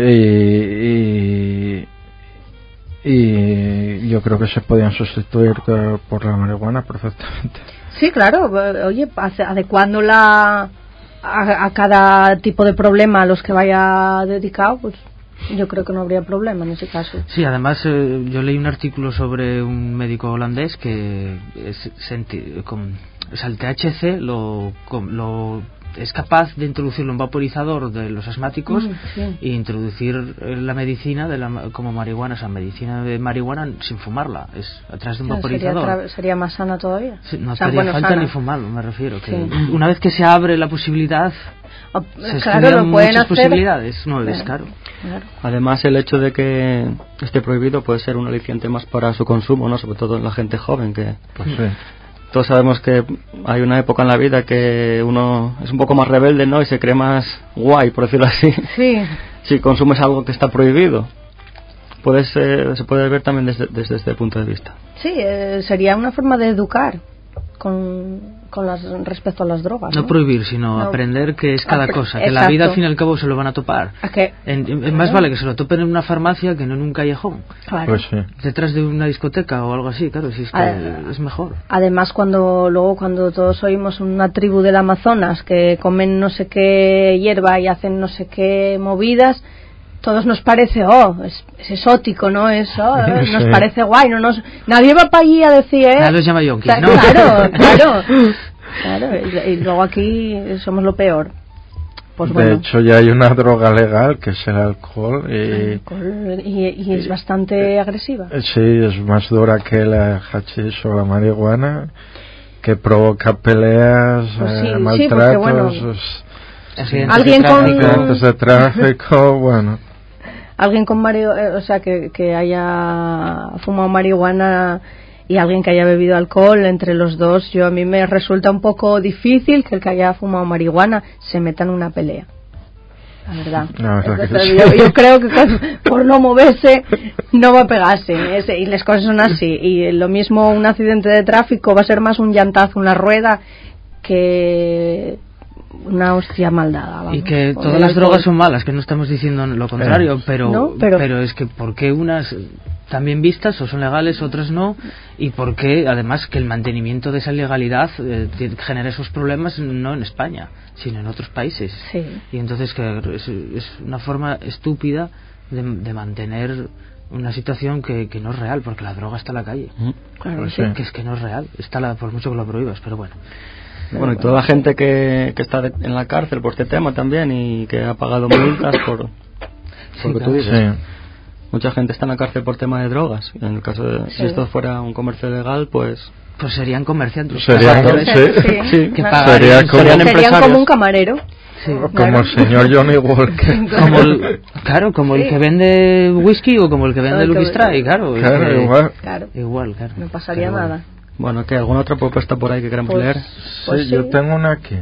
S4: y, y, y yo creo que se podían sustituir eh, por la marihuana perfectamente.
S5: Sí, claro, eh, oye, hace- adecuándola a, a cada tipo de problema a los que vaya dedicado, pues yo creo que no habría problema en ese caso.
S3: Sí, además eh, yo leí un artículo sobre un médico holandés que es, senti- con, o sea, el T H C lo, com- lo es capaz de introducirlo en un vaporizador de los asmáticos
S5: Mm, sí.
S3: e introducir eh, la medicina de la, como marihuana, o sea, medicina de marihuana sin fumarla, es a través de un
S5: O sea, sería,
S3: vaporizador.
S5: tra- sería más sana todavía.
S3: Sí, no
S5: O sea,
S3: haría
S5: bueno,
S3: falta
S5: sana.
S3: ni fumarlo, me refiero. Que
S5: Sí.
S3: una vez que se abre la posibilidad,
S5: O-
S3: se
S5: claro,
S3: estudian
S5: lo pueden
S3: muchas
S5: hacer.
S3: posibilidades nuevas,
S5: Claro.
S3: claro.
S5: Claro.
S2: Además, el hecho de que esté prohibido puede ser un aliciente más para su consumo, ¿no? Sobre todo en la gente joven, que
S4: Pues sí.
S2: todos sabemos que hay una época en la vida que uno es un poco más rebelde, ¿no? Y se cree más guay, por decirlo así,
S5: Sí,
S2: si consumes algo que está prohibido. Puede ser, se puede ver también desde, desde este punto de vista.
S5: sí, eh, sería una forma de educar con, con las respecto a las drogas.
S3: No
S5: No,
S3: prohibir, sino
S5: No.
S3: aprender que es cada
S5: Apre-
S3: cosa, que la
S5: exacto.
S3: vida al fin y al cabo se lo van a topar.
S5: ¿A qué?
S3: En, en-
S5: Claro.
S3: Más vale que se lo topen en una farmacia que no en un callejón,
S5: Claro.
S4: Pues sí.
S3: detrás de una discoteca o algo así, claro, si es que
S5: Ah,
S3: es mejor.
S5: Además, cuando luego cuando todos oímos una tribu del Amazonas que comen no sé qué hierba y hacen no sé qué movidas, todos nos parece, oh, es, es exótico, ¿no? Eso, eh, nos
S4: Sí.
S5: parece guay, no nos, nadie va para allí a decir, eh.
S3: Nadie los llama yonkis,
S5: Cla-
S3: ¿no?
S5: Claro, claro, claro, y, y luego aquí somos lo peor. Pues
S4: de
S5: bueno.
S4: hecho, ya hay una droga legal que es el alcohol y,
S5: Alcohol, y, y es bastante agresiva.
S4: eh, sí, es más dura que el hachís o la marihuana, que provoca peleas,
S5: Pues sí,
S4: eh,
S5: sí,
S4: maltratos,
S5: porque, bueno,
S4: es-
S3: Accidentes
S5: Alguien
S3: de
S5: con-
S3: tráfico.
S4: accidentes de tráfico, bueno.
S5: Alguien con marihuana, o sea, que, que haya fumado marihuana y alguien que haya bebido alcohol, entre los dos, yo a mí me resulta un poco difícil que el que haya fumado marihuana se meta en una pelea. La verdad.
S4: La verdad
S5: Es
S4: que
S5: decir,
S4: sí.
S5: yo, yo creo que con- por no moverse no va a pegarse. Es- y las cosas son así. Y lo mismo un accidente de tráfico va a ser más un llantazo, una rueda, que una hostia mal dada. Vamos,
S3: Y que
S5: con
S3: todas
S5: el
S3: las
S5: alcohol.
S3: drogas son malas, que no estamos diciendo lo contrario,
S4: Eh.
S3: pero,
S5: No, pero-
S3: pero es que ¿por qué unas también vistas o son legales, otras no? Y por qué además que el mantenimiento de esa legalidad eh, tiene- genera esos problemas no en España, sino en otros países.
S5: Sí.
S3: Y entonces que es, es una forma estúpida de, de mantener una situación que, que no es real, porque la droga está en la calle.
S5: Claro,
S4: Pues
S5: sí.
S4: sí.
S3: Que es que no es real, está la, por mucho que lo prohíbas, pero bueno.
S2: Bueno, y toda la gente que, que está de- en la cárcel por este tema también y que ha pagado multas por, por
S3: Sí,
S2: lo que tú
S3: claro.
S2: dices.
S4: Sí.
S2: Mucha gente está en la cárcel por tema de drogas. En el caso de
S5: Sí.
S2: si esto fuera un comercio legal, pues
S3: Pues serían comerciantes.
S4: Serían-
S3: Pagarían-
S4: sí.
S2: sí,
S3: que
S5: claro.
S3: pagarían-
S4: Sería como-
S2: serían
S5: Serían
S2: empresarios.
S5: como un camarero.
S3: Sí.
S4: O como el señor Johnny Walker.
S3: Como el, claro, como
S5: Sí.
S3: el que vende whisky o como el que vende
S5: el que
S3: Lucky
S5: vende-
S3: Strike, claro. es
S4: Claro,
S3: que-
S4: igual.
S5: Claro,
S3: Igual, claro.
S5: no pasaría
S3: Pero bueno.
S5: nada.
S2: bueno, ¿qué? ¿Alguna otra propuesta por ahí que queramos
S5: Pues-
S2: leer?
S5: Pues
S4: sí, yo
S5: sí.
S4: tengo una aquí.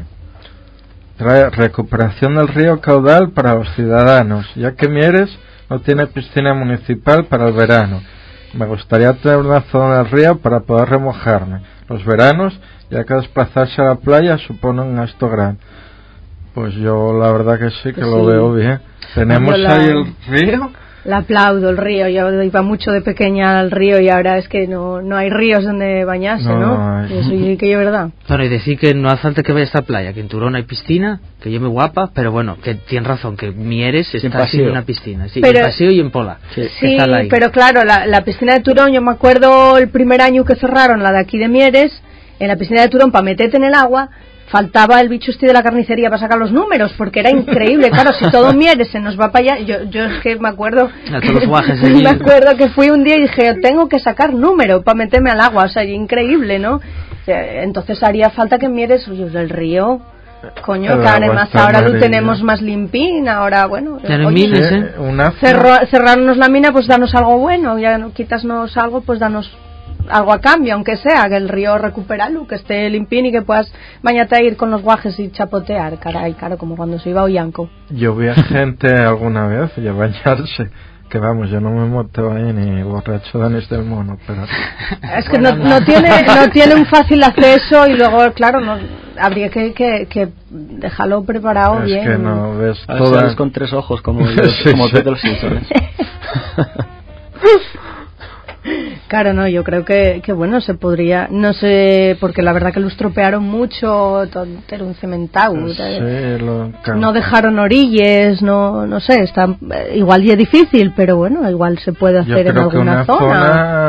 S4: Trae recuperación del río caudal para los ciudadanos, ya que Mieres no tiene piscina municipal para el verano. Me gustaría tener una zona del río para poder remojarme los veranos, ya que desplazarse a la playa supone un gasto grande. Pues yo la verdad que sí, que
S5: Pues
S4: lo
S5: sí.
S4: veo bien. Tenemos
S5: Yo la-
S4: ahí el río.
S5: La aplaudo, el río. Yo iba mucho de pequeña al río y ahora es que no, no hay ríos donde bañarse,
S4: No,
S5: ¿no?
S4: no hay.
S5: Y eso sí que es verdad.
S3: Bueno, y decir que no hace falta que vaya a esta playa, que en Turón hay piscina, que yo me guapa, pero bueno, que tiene razón, que Mieres está
S2: paseo.
S3: sin una piscina, sí,
S5: Pero-
S3: en paseo y en Pola.
S2: Sí.
S3: que
S5: Sí,
S3: está ahí.
S5: pero claro, la, la piscina de Turón, yo me acuerdo el primer año que cerraron la de aquí de Mieres, en la piscina de Turón, para meterte en el agua, faltaba el bicho este de la carnicería para sacar los números, porque era increíble. Claro, si todo Mieres se nos va para allá, yo, yo es que me acuerdo,
S3: A todos los guajes allí.
S5: me acuerdo que fui un día y dije, tengo que sacar número para meterme al agua, o sea, increíble, ¿no? Eh, Entonces haría falta que en Mieres, oye, del río, coño,
S4: El
S5: que
S4: agua
S5: además
S4: está
S5: ahora lo
S4: amarilla.
S5: tenemos más limpín, ahora, bueno,
S3: Tienen
S5: oye,
S3: miles,
S4: Sí,
S3: ¿eh?
S4: una
S5: cerro- cerrarnos la mina, pues danos algo bueno, ya no quitasnos algo, pues danos algo a cambio, aunque sea, que el río recuperarlo, que esté limpín y que puedas bañarte a ir con los guajes y chapotear, caray, claro, como cuando se iba a Ollanco.
S4: Yo vi a gente alguna vez y a bañarse, que vamos, yo no me moto ahí ni borracho Danis del Mono, pero
S5: Es que no, no tiene no tiene un fácil acceso y luego, claro, no habría que, que, que dejarlo preparado
S4: es
S5: bien.
S4: que no ves
S2: A ver si
S4: toda...
S2: sales con tres ojos como el,
S4: Sí,
S2: como el
S4: sí.
S2: pez de los Simpsons.
S5: Claro, no, yo creo que, que bueno, se podría, no sé, porque la verdad que lo estropearon mucho, todo era un cementado,
S4: Sí, lo-
S5: no dejaron orillas, no no sé, está eh, igual y es difícil, pero bueno, igual se puede
S4: Yo
S5: hacer en
S4: creo que
S5: alguna
S4: una
S5: zona.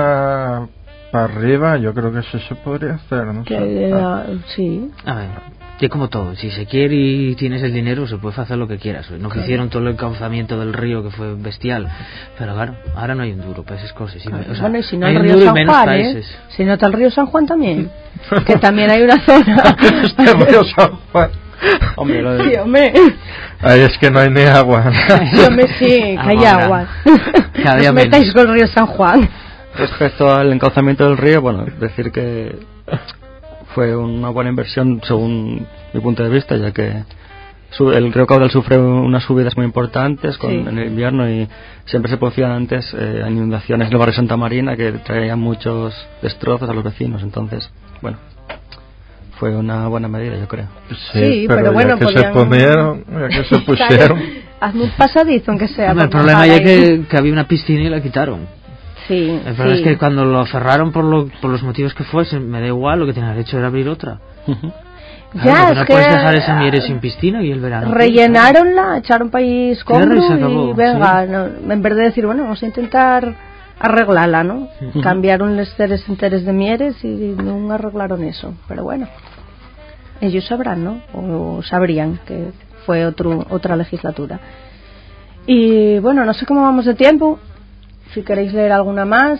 S4: zona para arriba, yo creo que sí se podría hacer, ¿no?
S5: Que,
S4: sé.
S5: eh,
S4: Ah,
S5: sí,
S3: A ver, Y como todo, si se quiere y tienes el dinero, se puede hacer lo que quieras. No que hicieron todo el encauzamiento del río, que fue bestial, pero claro, ahora no hay un duro para esas cosas. Y me, o sea,
S5: bueno, y si no
S3: hay
S5: el
S3: un
S5: río
S3: duro y
S5: San
S3: menos
S5: Juan, ¿eh?
S3: países.
S5: Si no está el río San Juan también, que también hay una zona.
S4: Este río San Juan.
S2: Hombre, lo de-
S5: Sí, hombre.
S4: Ahí es que no hay ni agua.
S5: Sí, hombre, sí, que hay
S3: Agua
S5: agua.
S3: Cada día
S5: No os metáis
S3: menos.
S5: con el río San Juan.
S2: Respecto al encauzamiento del río, bueno, decir que fue una buena inversión según mi punto de vista, ya que su- el río Caudal sufre unas subidas muy importantes con,
S5: Sí.
S2: en el invierno, y siempre se producían antes eh, inundaciones en el barrio Santa Marina que traían muchos destrozos a los vecinos. Entonces, bueno, fue una buena medida, yo creo.
S5: Sí, pero
S4: ya
S5: bueno,
S4: que se
S5: podían-
S4: ponieron, ya que se pusieron.
S5: Claro, hazme un pasadizo, aunque sea.
S3: Hombre, el
S5: para
S3: problema
S5: bajar
S3: ya
S5: ahí.
S3: que, que había una piscina y la quitaron.
S5: Sí,
S3: El problema
S5: sí.
S3: es que cuando lo cerraron por, lo, por los motivos que fuesen, me da igual, lo que tenía derecho era abrir otra. Claro,
S5: Ya,
S3: porque
S5: es
S3: no
S5: que
S3: puedes dejar esa miere sin piscina y el verano.
S5: rellenaronla, echaron para ahí escombro
S3: y se acabó,
S5: y venga,
S3: sí.
S5: no, en vez de decir, bueno, vamos a intentar arreglarla, ¿no?
S3: Ujú.
S5: Cambiaron los seres enteros de Mieres y no arreglaron eso, pero bueno, ellos sabrán, ¿no? O sabrían que fue otro, otra legislatura. Y bueno, no sé cómo vamos de tiempo, si queréis leer alguna más.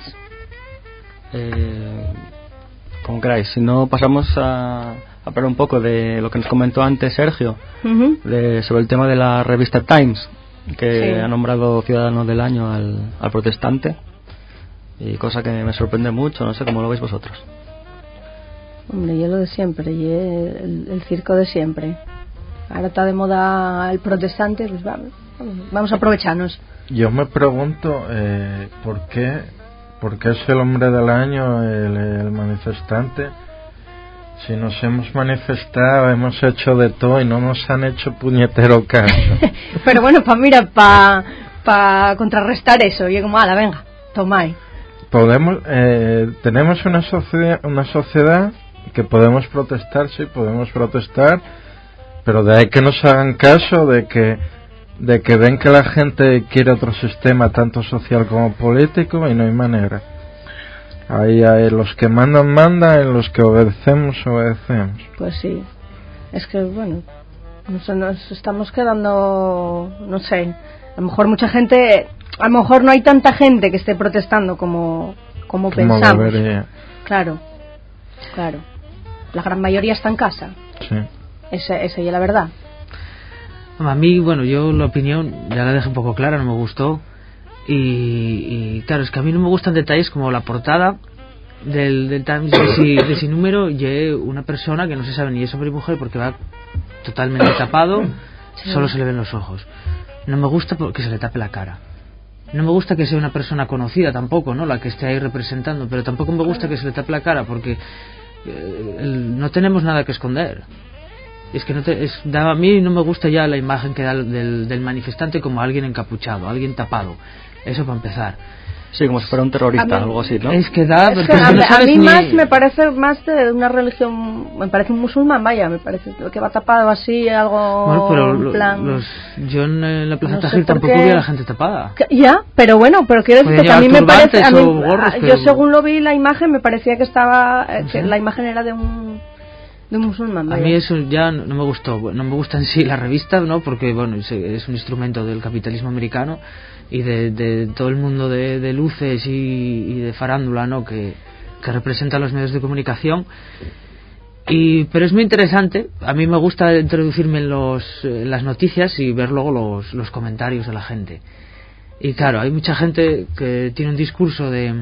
S2: Eh, como queráis, si no pasamos a a hablar un poco de lo que nos comentó antes Sergio,
S5: Ujú.
S2: de, sobre el tema de la revista Times, que
S5: Sí.
S2: ha nombrado Ciudadano del Año al, al protestante, y cosa que me sorprende mucho, no sé cómo lo veis vosotros.
S5: Hombre, yo lo de siempre, y el, el circo de siempre. Ahora está de moda el protestante, pues vamos, vamos a aprovecharnos.
S4: Yo me pregunto eh, por qué, por qué es el hombre del año el, el manifestante. Si nos hemos manifestado, hemos hecho de todo y no nos han hecho puñetero caso.
S5: Pero bueno, pa mira, para pa contrarrestar eso, y como, ala, venga, tomai.
S4: Podemos, eh, tenemos una sociedad, una sociedad que podemos protestar, sí, podemos protestar, pero de ahí que nos hagan caso, de que de que ven que la gente quiere otro sistema, tanto social como político, y no hay manera. Ahí hay los que mandan, mandan, y los que obedecemos, obedecemos.
S5: Pues sí, es que bueno, nos, nos estamos quedando, no sé, a lo mejor mucha gente, a lo mejor no hay tanta gente que esté protestando como, como,
S4: Como
S5: pensamos.
S4: debería.
S5: Claro, claro. La gran mayoría está en casa,
S4: Sí.
S5: esa, esa ya es la verdad.
S3: A mí, bueno, yo la opinión ya la dejé un poco clara, no me gustó. Y, y claro, es que a mí no me gustan detalles como la portada del, del Times de ese, de ese número, y una persona que no se sabe ni es hombre ni mujer porque va totalmente tapado,
S5: Sí.
S3: solo se le ven los ojos. No me gusta porque se le tape la cara. No me gusta que sea una persona conocida tampoco, ¿no? La que esté ahí representando, pero tampoco me gusta que se le tape la cara porque eh, el- no tenemos nada que esconder. Es que no te, es, da, a mí no me gusta ya la imagen que da del, del manifestante como alguien encapuchado, alguien tapado. Eso para empezar.
S2: Sí, como si fuera un terrorista,
S5: A mí-
S2: algo así, ¿no?
S3: Es que da,
S5: Es que
S3: porque
S5: a,
S3: no
S5: mí- a
S3: sabes
S5: mí
S3: ni-
S5: más me parece más de una religión, me parece un musulmán, vaya, me parece que va tapado así, algo
S3: Bueno, pero
S5: en
S3: lo-
S5: plan...
S3: los, yo en, eh, la Plaza
S5: No sé
S3: Tajir
S5: por
S3: tampoco
S5: qué.
S3: vi a la gente tapada.
S5: Que- Ya, pero bueno, pero quiero decir
S3: Podían
S5: que a mí me
S3: llevar
S5: parece, a mí,
S3: turbantes o gorros,
S5: a-
S3: pero-
S5: yo según lo vi la imagen me parecía que estaba, eh, que
S3: Sí.
S5: la imagen era de un, de un musulmán.
S3: A
S5: vaya.
S3: mí eso ya no no me gustó. No me gusta en sí la revista, ¿no? Porque, bueno, es, es un instrumento del capitalismo americano y de, de todo el mundo de, de luces y, y de farándula, ¿no? Que, que representan los medios de comunicación. Y, pero es muy interesante. A mí me gusta introducirme en, los, en las noticias y ver luego los, los comentarios de la gente. Y claro, hay mucha gente que tiene un discurso de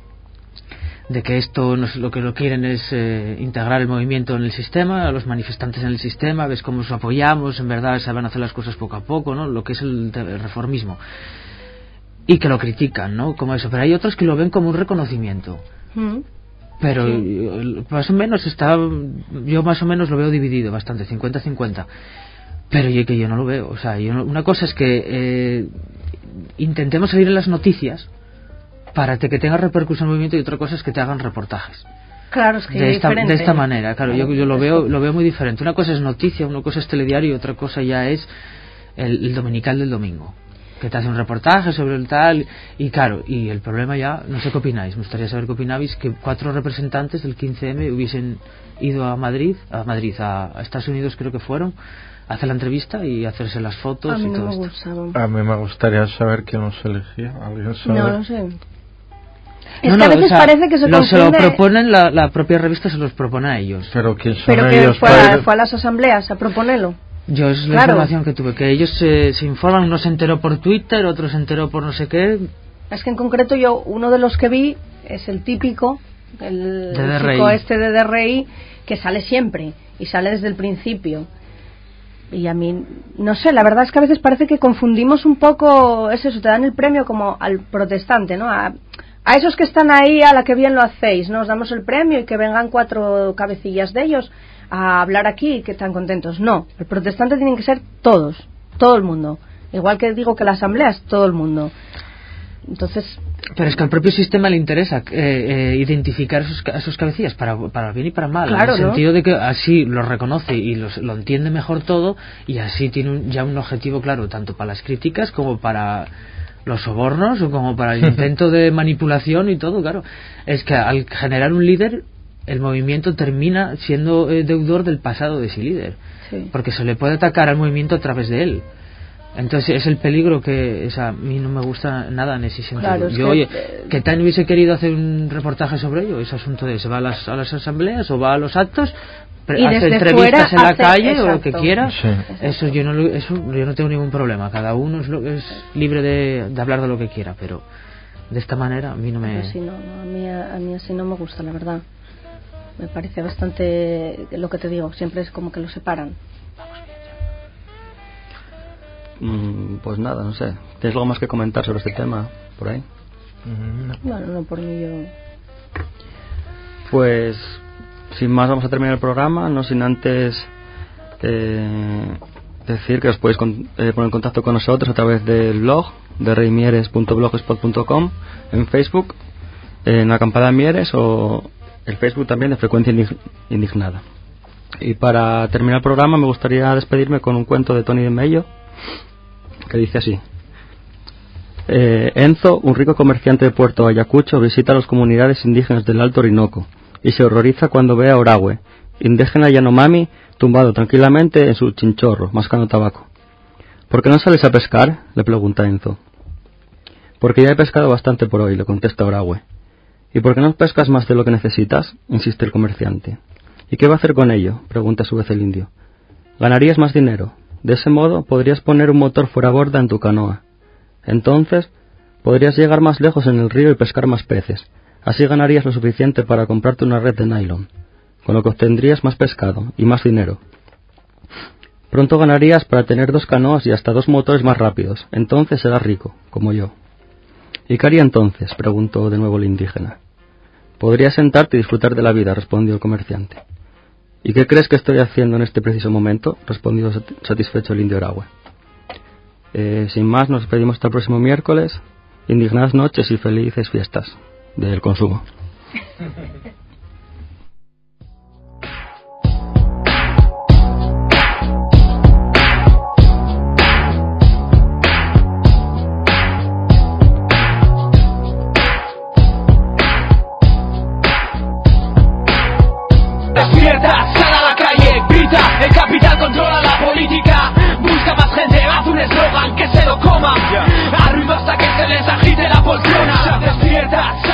S3: de que esto no es, lo que lo quieren es eh, integrar el movimiento en el sistema, a los manifestantes en el sistema, ves cómo los apoyamos, en verdad se van a hacer las cosas poco a poco, ¿no? Lo que es el, el reformismo. Y que lo critican, ¿no? Como eso. Pero hay otros que lo ven como un reconocimiento.
S5: Mm.
S3: Pero
S5: Sí.
S3: eh, más o menos está, yo más o menos lo veo dividido bastante, cincuenta cincuenta. Pero yo que yo no lo veo. O sea, yo no- una cosa es que eh, intentemos salir en las noticias para que tenga repercusión en el movimiento, y otra cosa es que te hagan reportajes
S5: Claro, es que
S3: de esta,
S5: diferente.
S3: de esta manera. Claro, yo, yo lo veo lo veo muy diferente. Una cosa es noticia, una cosa es telediario y otra cosa ya es el, el dominical del domingo. que te hace un reportaje sobre el tal, y claro, y el problema ya, no sé qué opináis, me gustaría saber qué opinabais, que cuatro representantes del quince eme hubiesen ido a Madrid, a Madrid, a, a Estados Unidos creo que fueron, a hacer la entrevista y hacerse las fotos
S5: a mí
S3: y
S5: no
S3: todo
S5: me
S3: esto.
S5: gustaba.
S4: A mí me gustaría saber quién los elegía. ¿Alguien sabe?
S5: No, no sé. Es
S3: No,
S5: que a
S3: no,
S5: veces
S3: o sea,
S5: parece que se
S3: lo, se lo
S5: confunde...
S3: proponen, la, la propia revista se los propone a ellos.
S4: Pero quién son
S5: Pero que
S4: ellos
S5: fue
S4: para
S5: a,
S4: ir-
S5: fue a las asambleas a proponerlo.
S3: Yo es la
S5: Claro.
S3: información que tuve, que ellos se, se informan, uno se enteró por Twitter, otro se enteró por no sé qué.
S5: Es que en concreto yo, uno de los que vi es el típico, el
S3: De D R I.
S5: chico este de D R I, que sale siempre, y sale desde el principio. Y a mí, no sé, la verdad es que a veces parece que confundimos un poco, es eso, te dan el premio como al protestante, ¿no? A, a esos que están ahí, a la que bien lo hacéis, ¿no? Os damos el premio y que vengan cuatro cabecillas de ellos a hablar aquí y que están contentos. No, el protestante tienen que ser todos, todo el mundo. Igual que digo que la asamblea es todo el mundo. Entonces...
S3: Pero es que al propio sistema le interesa eh, eh, identificar a sus, a sus cabecillas para, para bien y para mal,
S5: Claro,
S3: en el
S5: ¿no?
S3: sentido de que así los reconoce y los, lo entiende mejor todo, y así tiene un, ya un objetivo claro tanto para las críticas como para los sobornos o como para el intento de manipulación y todo. Claro, es que al generar un líder el movimiento termina siendo eh, deudor del pasado de ese líder,
S5: Sí.
S3: porque se le puede atacar al movimiento a través de él. Entonces es el peligro que, o sea, a mí no me gusta nada en ese sentido.
S5: Claro, es
S3: Yo,
S5: que-
S3: oye, que Tan hubiese querido hacer un reportaje sobre ello, ese asunto de se va a las, a las asambleas o va a los actos, pre-
S5: Y
S3: hace
S5: desde
S3: entrevistas
S5: fuera
S3: en la
S5: hace-
S3: calle o lo que
S5: exacto.
S3: quiera.
S4: Sí.
S3: Eso yo no lo- eso yo no tengo ningún problema. Cada uno es, lo, es libre de, de hablar de lo que quiera, pero de esta manera a mí no me.
S5: Pero sí, no, no, a, mí, a mí así no me gusta, la verdad. Me parece bastante, lo que te digo, siempre es como que lo separan.
S2: Mm, pues nada, no sé. ¿Tienes algo más que comentar sobre este tema por ahí?
S4: Mm,
S5: Bueno, no, por mí yo...
S2: Pues sin más vamos a terminar el programa, no sin antes eh, decir que os podéis con- eh, poner en contacto con nosotros a través del blog de reymieres punto blogspot punto com, en Facebook, en la Acampada de Mieres, o el Facebook también de Frecuencia Indig- Indignada. Y para terminar el programa me gustaría despedirme con un cuento de Tony de Mello que dice así. Eh, Enzo, un rico comerciante de Puerto Ayacucho, visita las comunidades indígenas del Alto Orinoco y se horroriza cuando ve a Orahue, indígena Yanomami, tumbado tranquilamente en su chinchorro, mascando tabaco. ¿Por qué no sales a pescar?, le pregunta Enzo. Porque ya he pescado bastante por hoy, le contesta Orahue. ¿Y por qué no pescas más de lo que necesitas?, insiste el comerciante. ¿Y qué va a hacer con ello?, pregunta a su vez el indio. Ganarías más dinero. De ese modo podrías poner un motor fuera borda en tu canoa. Entonces podrías llegar más lejos en el río y pescar más peces. Así ganarías lo suficiente para comprarte una red de nylon, con lo que obtendrías más pescado y más dinero. Pronto ganarías para tener dos canoas y hasta dos motores más rápidos. Entonces serás rico, como yo. ¿Y qué haría entonces?, preguntó de nuevo el indígena. Podrías sentarte y disfrutar de la vida, respondió el comerciante. ¿Y qué crees que estoy haciendo en este preciso momento?, respondió satisfecho el indio Orahue. Eh, sin más, nos despedimos hasta el próximo miércoles. Indignadas noches y felices fiestas del consumo.
S1: Despierta, sal a la calle, grita, el capital controla la política. Busca más gente, haz un eslogan que se lo coma. Arriba hasta que se les agite la poltrona. Despierta, sal